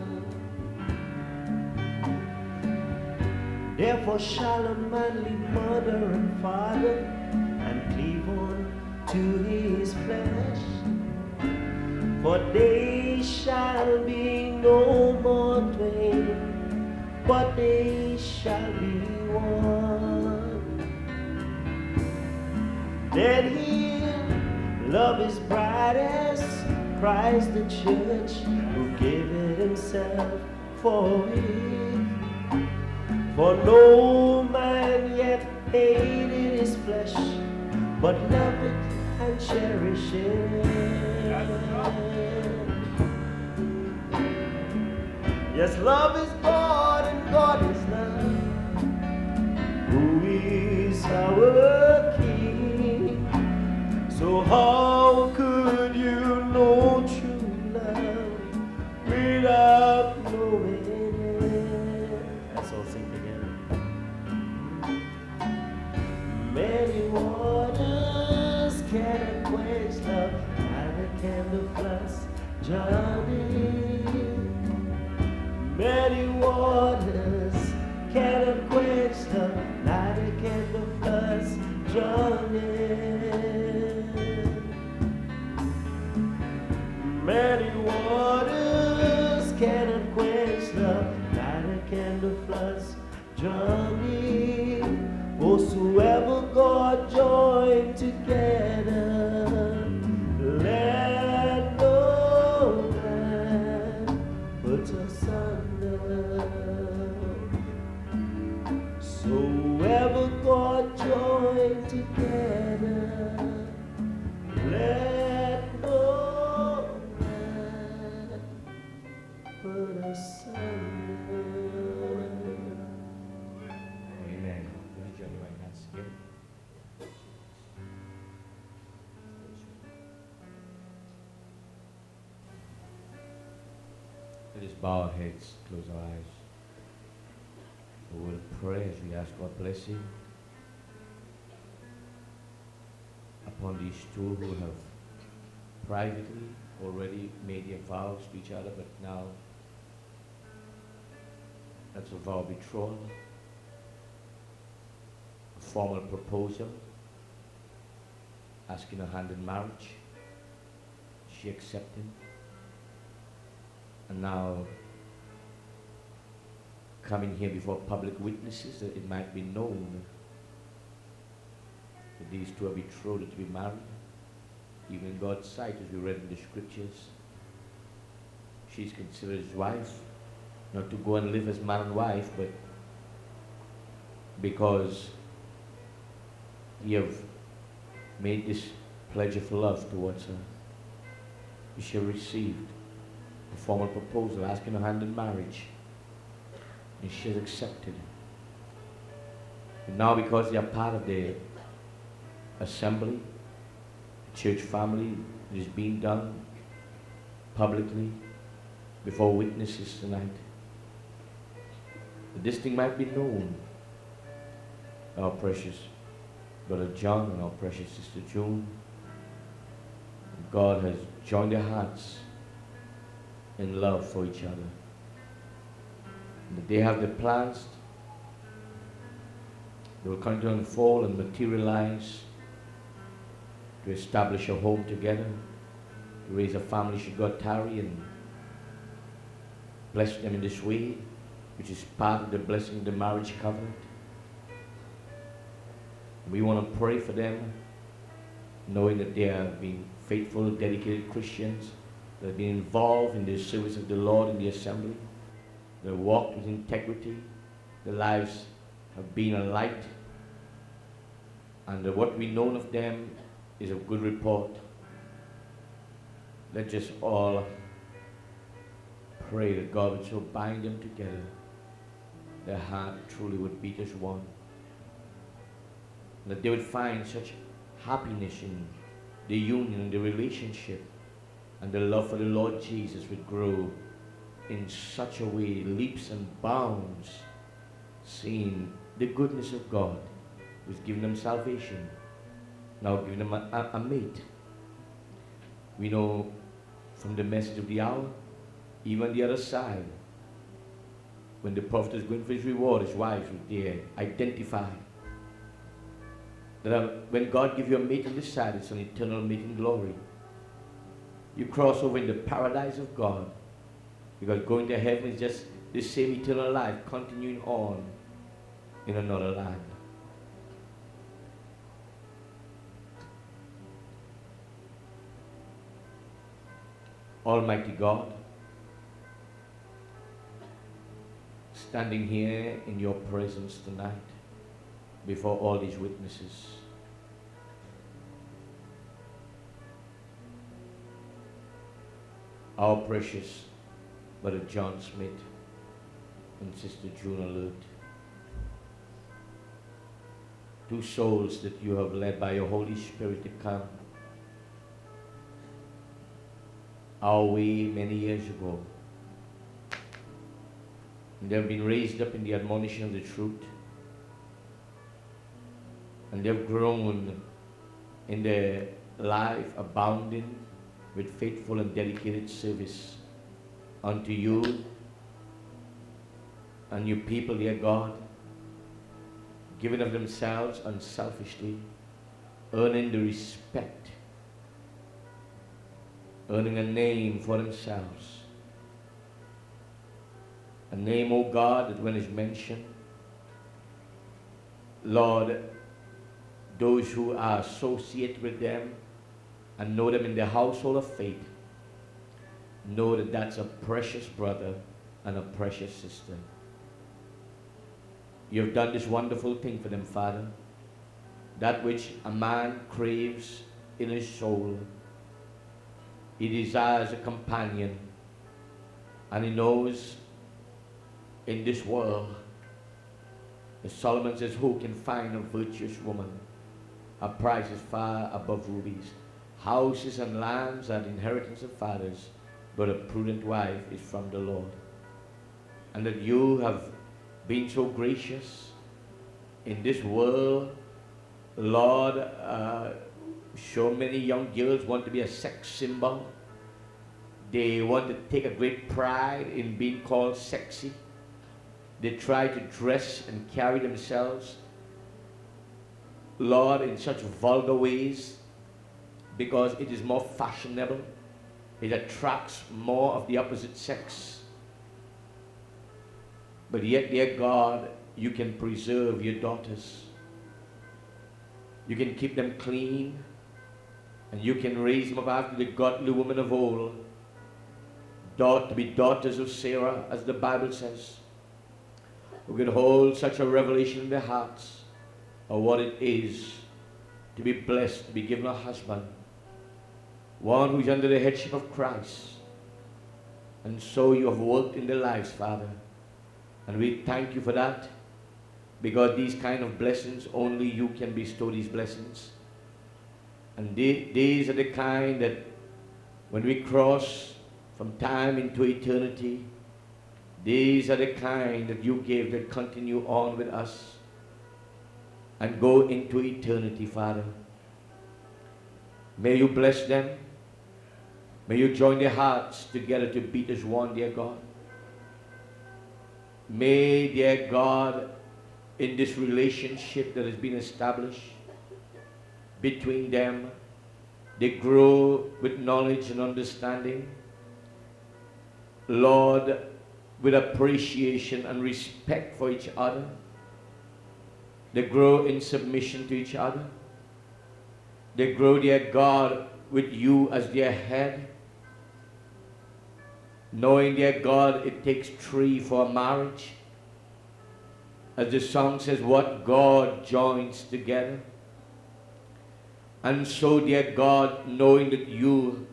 Therefore shall a man leave mother and father, and cleave on to his flesh, for they shall be no more twain, but they shall be one. Then he'll love his bride as Christ the church, who gave it himself for it. For no man yet hated his flesh, but loved it and cherished it. Yes, love is God and God is love, who is our King. So how could you know true love without knowing it? Let's all sing together. Many waters cannot quench love, neither can the floods drown it. Many waters cannot quench love, neither can the floods drown it. Many waters cannot quench love, neither can the floods drown it. Whosoever God joined together, let no man put asunder. So whoever God joined together, let no man put asunder. Amen. Would you join your right hands together? Let us bow our heads, close our eyes. A word of prayer as we ask God blessing upon these two who have privately already made their vows to each other, but now that's a vow betrothal, a formal proposal, asking her hand in marriage. She accepted. And now coming here before public witnesses, that it might be known that these two are betrothed to be married, even in God's sight, as we read in the scriptures. She's considered his wife, not to go and live as man and wife, but because he have made this pledge of love towards her. She received a formal proposal asking her hand in marriage, and she has accepted. And now, because they are part of the assembly, the church family, it is being done publicly before witnesses tonight, that this thing might be known. Our precious Brother John and our precious Sister June, God has joined their hearts in love for each other. And that they have the plans They will continue to unfold and materialize to establish a home together, to raise a family should God tarry, and bless them in this way, which is part of the blessing of the marriage covenant. We want to pray for them, knowing that they have been faithful, dedicated Christians that have been involved in the service of the Lord in the assembly. They walked with integrity. Their lives have been a light. And uh, what we know of them is of good report. Let's just all pray that God would so bind them together, their heart truly would beat as one. That they would find such happiness in the union and the relationship, and the love for the Lord Jesus would grow in such a way, leaps and bounds, seeing the goodness of God who's given them salvation, now giving them a, a, a mate. We know from the message of the hour, even on the other side, when the prophet is going for his reward, his wives were there, identified. That uh, when God gives you a mate on this side, it's an eternal mate in glory. You cross over in the paradise of God, because going to heaven is just the same eternal life continuing on in another land. Almighty God, standing here in your presence tonight before all these witnesses, our precious Brother John Smith and Sister June Alert, two souls that you have led by your Holy Spirit to come our way many years ago. And they have been raised up in the admonition of the truth. And they have grown in their life, abounding with faithful and dedicated service unto you and your people, dear God, giving of themselves unselfishly, earning the respect, earning a name for themselves. A name, O God, that when it's mentioned, Lord, those who are associated with them and know them in the household of faith, know that that's a precious brother and a precious sister. You have done this wonderful thing for them, Father. That which a man craves in his soul, he desires a companion, and he knows in this world, as Solomon says, who can find a virtuous woman? Her price is far above rubies. Houses and lands are the inheritance of fathers, but a prudent wife is from the Lord. And that you have been so gracious in this world, Lord, uh, so many young girls want to be a sex symbol. They want to take a great pride in being called sexy. They try to dress and carry themselves, Lord, in such vulgar ways because it is more fashionable. It attracts more of the opposite sex. But yet, dear God, you can preserve your daughters. You can keep them clean, and you can raise them up after the godly woman of old, daughter, to be daughters of Sarah, as the Bible says, who can hold such a revelation in their hearts of what it is to be blessed, to be given a husband, one who is under the headship of Christ. And so you have worked in their lives, Father. And we thank you for that, because these kind of blessings, only you can bestow these blessings. And they, these are the kind that when we cross from time into eternity, these are the kind that you gave that continue on with us and go into eternity, Father. May you bless them. May you join their hearts together to beat as one, dear God. May, dear God, in this relationship that has been established between them. They grow with knowledge and understanding. Lord, with appreciation and respect for each other. They grow in submission to each other. They grow, dear God, with you as their head. Knowing, dear God, it takes three for a marriage. As the song says, what God joins together. And so, dear God, knowing that you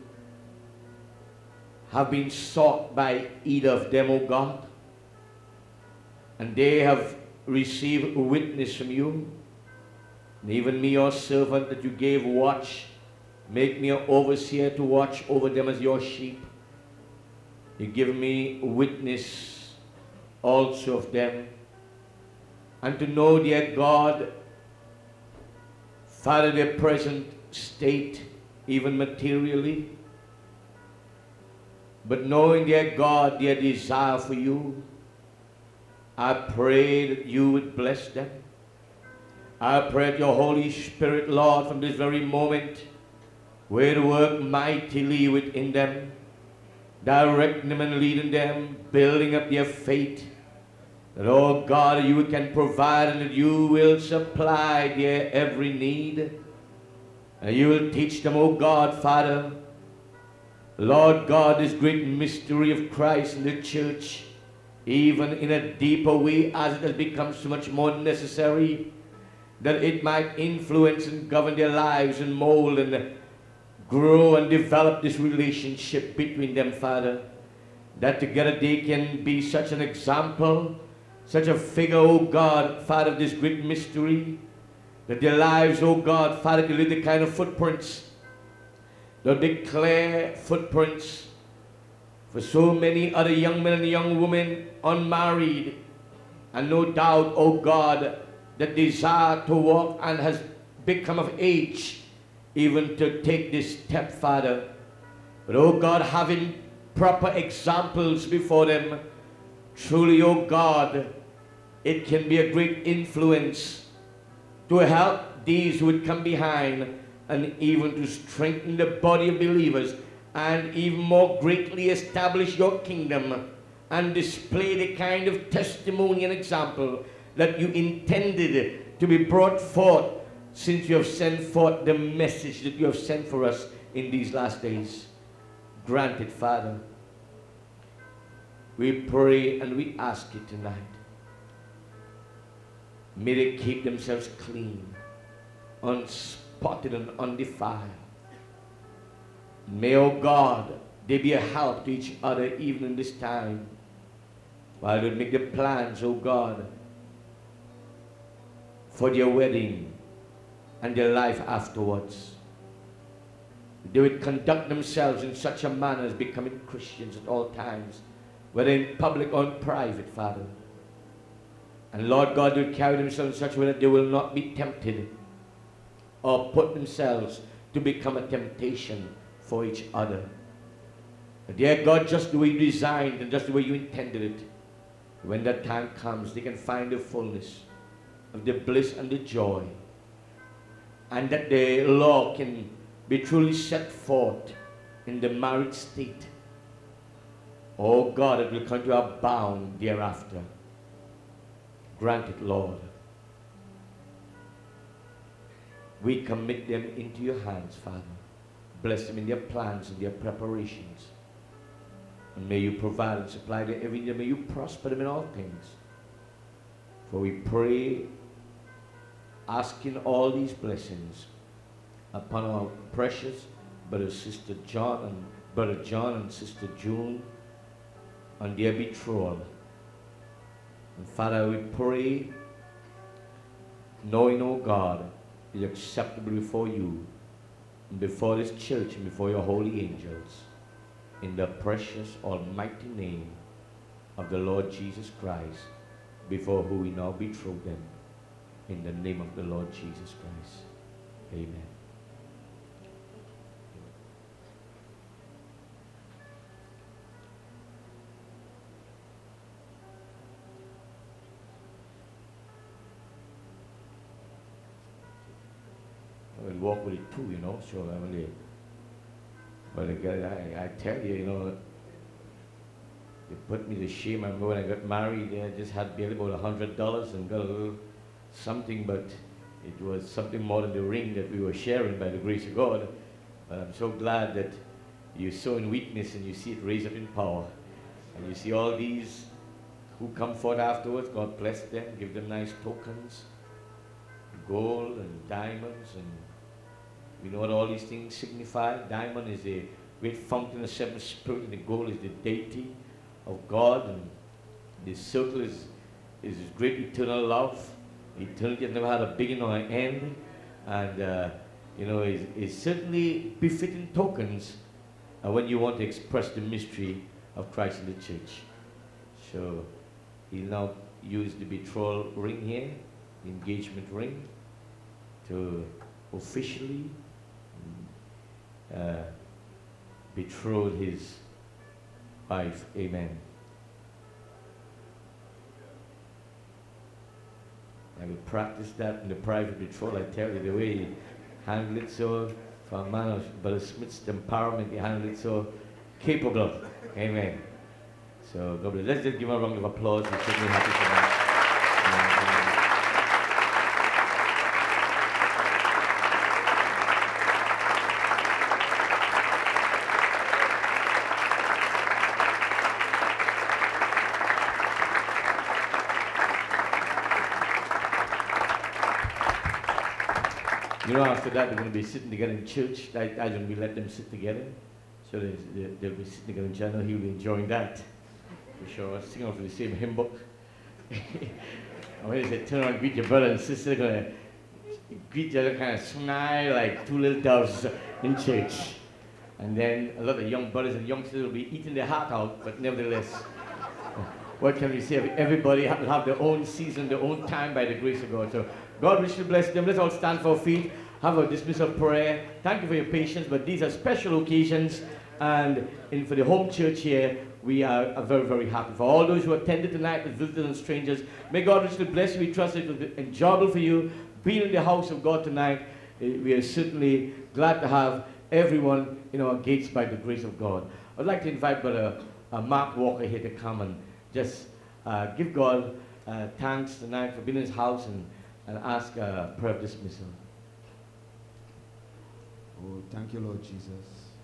have been sought by either of them, O God, and they have received a witness from you, and even me, your servant, that you gave watch, make me an overseer to watch over them as your sheep. You give me a witness also of them, and to know, dear God, Father, their present state, even materially, but knowing, dear God, their desire for you, I pray that you would bless them. I pray that your Holy Spirit, Lord, from this very moment, will work mightily within them, directing them and leading them, building up their faith, that, oh God, you can provide and that you will supply their every need. And you will teach them, oh God, Father, Lord God, this great mystery of Christ in the church, even in a deeper way as it has become so much more necessary, that it might influence and govern their lives and mold and grow and develop this relationship between them, Father, that together they can be such an example, such a figure, oh God, Father, of this great mystery, that their lives, oh God, Father, can leave the kind of footprints, they'll declare footprints for so many other young men and young women unmarried, and no doubt, oh God, that desire to walk and has become of age even to take this step, Father. But, oh God, having proper examples before them, truly, oh God, it can be a great influence to help these who would come behind and even to strengthen the body of believers and even more greatly establish your kingdom and display the kind of testimony and example that you intended to be brought forth since you have sent forth the message that you have sent for us in these last days. Grant it, Father. We pray and we ask it tonight. May they keep themselves clean, unspotted and undefiled. May, oh God, they be a help to each other even in this time, while they make the plans, oh God, for their wedding and their life afterwards. They would conduct themselves in such a manner as becoming Christians at all times, whether in public or in private, Father. And Lord God, they would carry themselves in such a way that they will not be tempted or put themselves to become a temptation for each other. But dear God, just the way you designed and just the way you intended it, when that time comes, they can find the fullness of the bliss and the joy, and that the law can be truly set forth in the married state. Oh God, it will come to abound thereafter. Grant it, Lord. We commit them into your hands, Father. Bless them in their plans and their preparations. And may you provide and supply their every need. May you prosper them in all things. For we pray, asking all these blessings upon our precious brother, sister John, and brother John and sister June, on their betrothal. And Father, we pray, knowing, O God, is acceptable before you, and before this church, and before your holy angels, in the precious, almighty name of the Lord Jesus Christ, before whom we now betroth them, in the name of the Lord Jesus Christ. Amen. walk with it too, you know. So I really, but again, I, I tell you, you know, they put me to shame. I remember when I got married, I just had barely about a hundred dollars and got a little something, but it was something more than the ring that we were sharing by the grace of God. But I'm so glad that you sow in weakness and you see it raise up in power. And you see all these who come forth afterwards, God bless them, give them nice tokens, gold and diamonds, and we know what all these things signify. Diamond is a great fountain of seven spirits, and the gold is the deity of God, and the circle is, is great eternal love. Eternity has never had a beginning or an end, and uh, you know, is, is certainly befitting tokens uh, when you want to express the mystery of Christ in the church. So he'll now use the betrothal ring here, the engagement ring, to officially uh, betroth his wife. Amen. I will practice that in the private betrothal. I tell you, the way he handled it so, for a man of Brother Smith's temperament, he handled it so capable. Amen. So God bless. Let's just give him a round of applause. We're certainly happy for that. You know, after that, they're going to be sitting together in church. I, I don't we let them sit together. So they, they, they'll be sitting together in church. I know he'll be enjoying that. For sure. I was singing off the same hymn book. And when they say, turn around, greet your brother and sister, they're going to greet each other, kind of smile like two little doves in church. And then a lot of young brothers and youngsters will be eating their heart out, but nevertheless, what can we say? Everybody will have their own season, their own time by the grace of God. So God richly bless them. Let's all stand for our feet. Have a dismissal prayer. Thank you for your patience, but these are special occasions, and in, for the home church here, we are, are very, very happy. For all those who attended tonight, the visitors and strangers, may God richly bless you. We trust it was enjoyable for you being in the house of God tonight. We are certainly glad to have everyone in our gates by the grace of God. I'd like to invite Brother uh, Mark Walker here to come and just uh, give God uh, thanks tonight for being in his house, and, and ask uh, prayer of dismissal. Oh, thank you, Lord Jesus.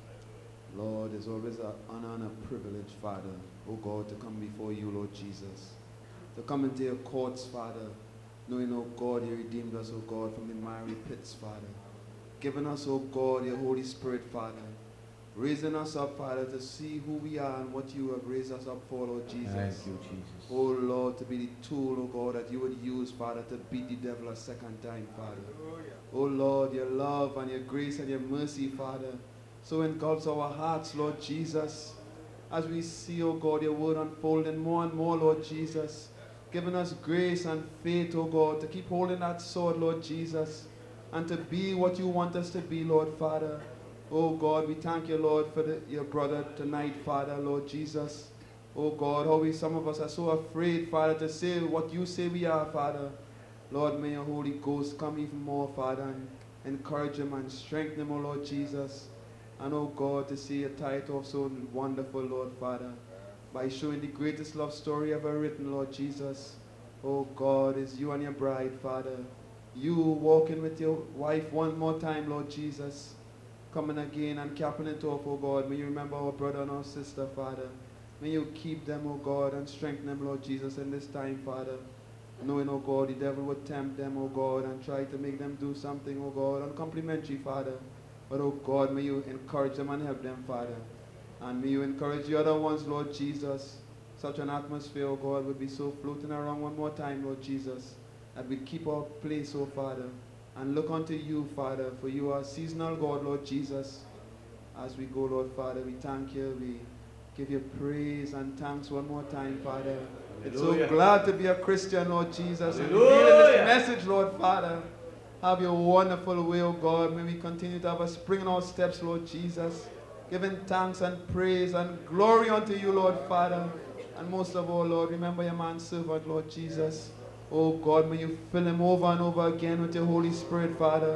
Lord, it's always an honor and a privilege, Father, oh God, to come before you, Lord Jesus. To come into your courts, Father, knowing, oh God, you redeemed us, oh God, from the miry pits, Father. Giving us, oh God, your Holy Spirit, Father. Raising us up, Father, to see who we are and what you have raised us up for, Lord Jesus. Thank you, Jesus. Oh Lord, to be the tool, oh God, that you would use, Father, to beat the devil a second time, Father. Oh Lord, your love and your grace and your mercy, Father, so engulfs our hearts, Lord Jesus, as we see, oh God, your word unfolding more and more, Lord Jesus, giving us grace and faith, oh God, to keep holding that sword, Lord Jesus, and to be what you want us to be, Lord Father. Oh God, we thank you, Lord, for the, your brother tonight, Father, Lord Jesus. Oh God, how we, some of us are so afraid, Father, to say what you say we are, Father. Lord, may your Holy Ghost come even more, Father, and encourage him and strengthen him, oh Lord Jesus. And oh God, to see a title so wonderful, Lord Father, by showing the greatest love story ever written, Lord Jesus. Oh God, is you and your bride, Father. You walking with your wife one more time, Lord Jesus. Coming again and capping it off, oh God. May you remember our brother and our sister, Father. May you keep them, oh God, and strengthen them, Lord Jesus, in this time, Father. Knowing, oh God, the devil would tempt them, oh God, and try to make them do something, oh God, uncomplimentary, Father. But, oh God, may you encourage them and help them, Father. And may you encourage the other ones, Lord Jesus. Such an atmosphere, oh God, would be so floating around one more time, Lord Jesus, that we keep our place, oh Father, and look unto you, Father, for you are seasonal God, Lord Jesus. As we go, Lord Father, we thank you. We give you praise and thanks one more time, Father. It's so glad to be a Christian, Lord Jesus. And feel this message, Lord Father. Have your wonderful way, oh God. May we continue to have a spring in our steps, Lord Jesus. Giving thanks and praise and glory unto you, Lord Father. And most of all, Lord, remember your man servant, Lord Jesus. Oh God, may you fill him over and over again with your Holy Spirit, Father.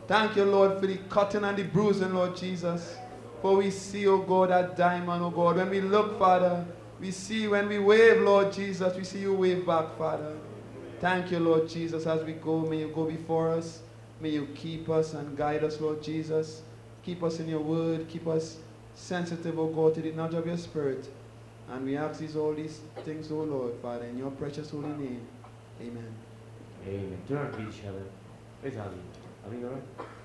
Thank you, Lord, for the cutting and the bruising, Lord Jesus. For we see, oh God, that diamond, oh God. When we look, Father, we see when we wave, Lord Jesus, we see you wave back, Father. Thank you, Lord Jesus, as we go. May you go before us. May you keep us and guide us, Lord Jesus. Keep us in your word. Keep us sensitive, oh God, to the nudge of your spirit. And we ask these all these things, oh Lord, Father, in your precious holy name. Amen. Amen. Turn to each other. Where's Ali? Ali, all right?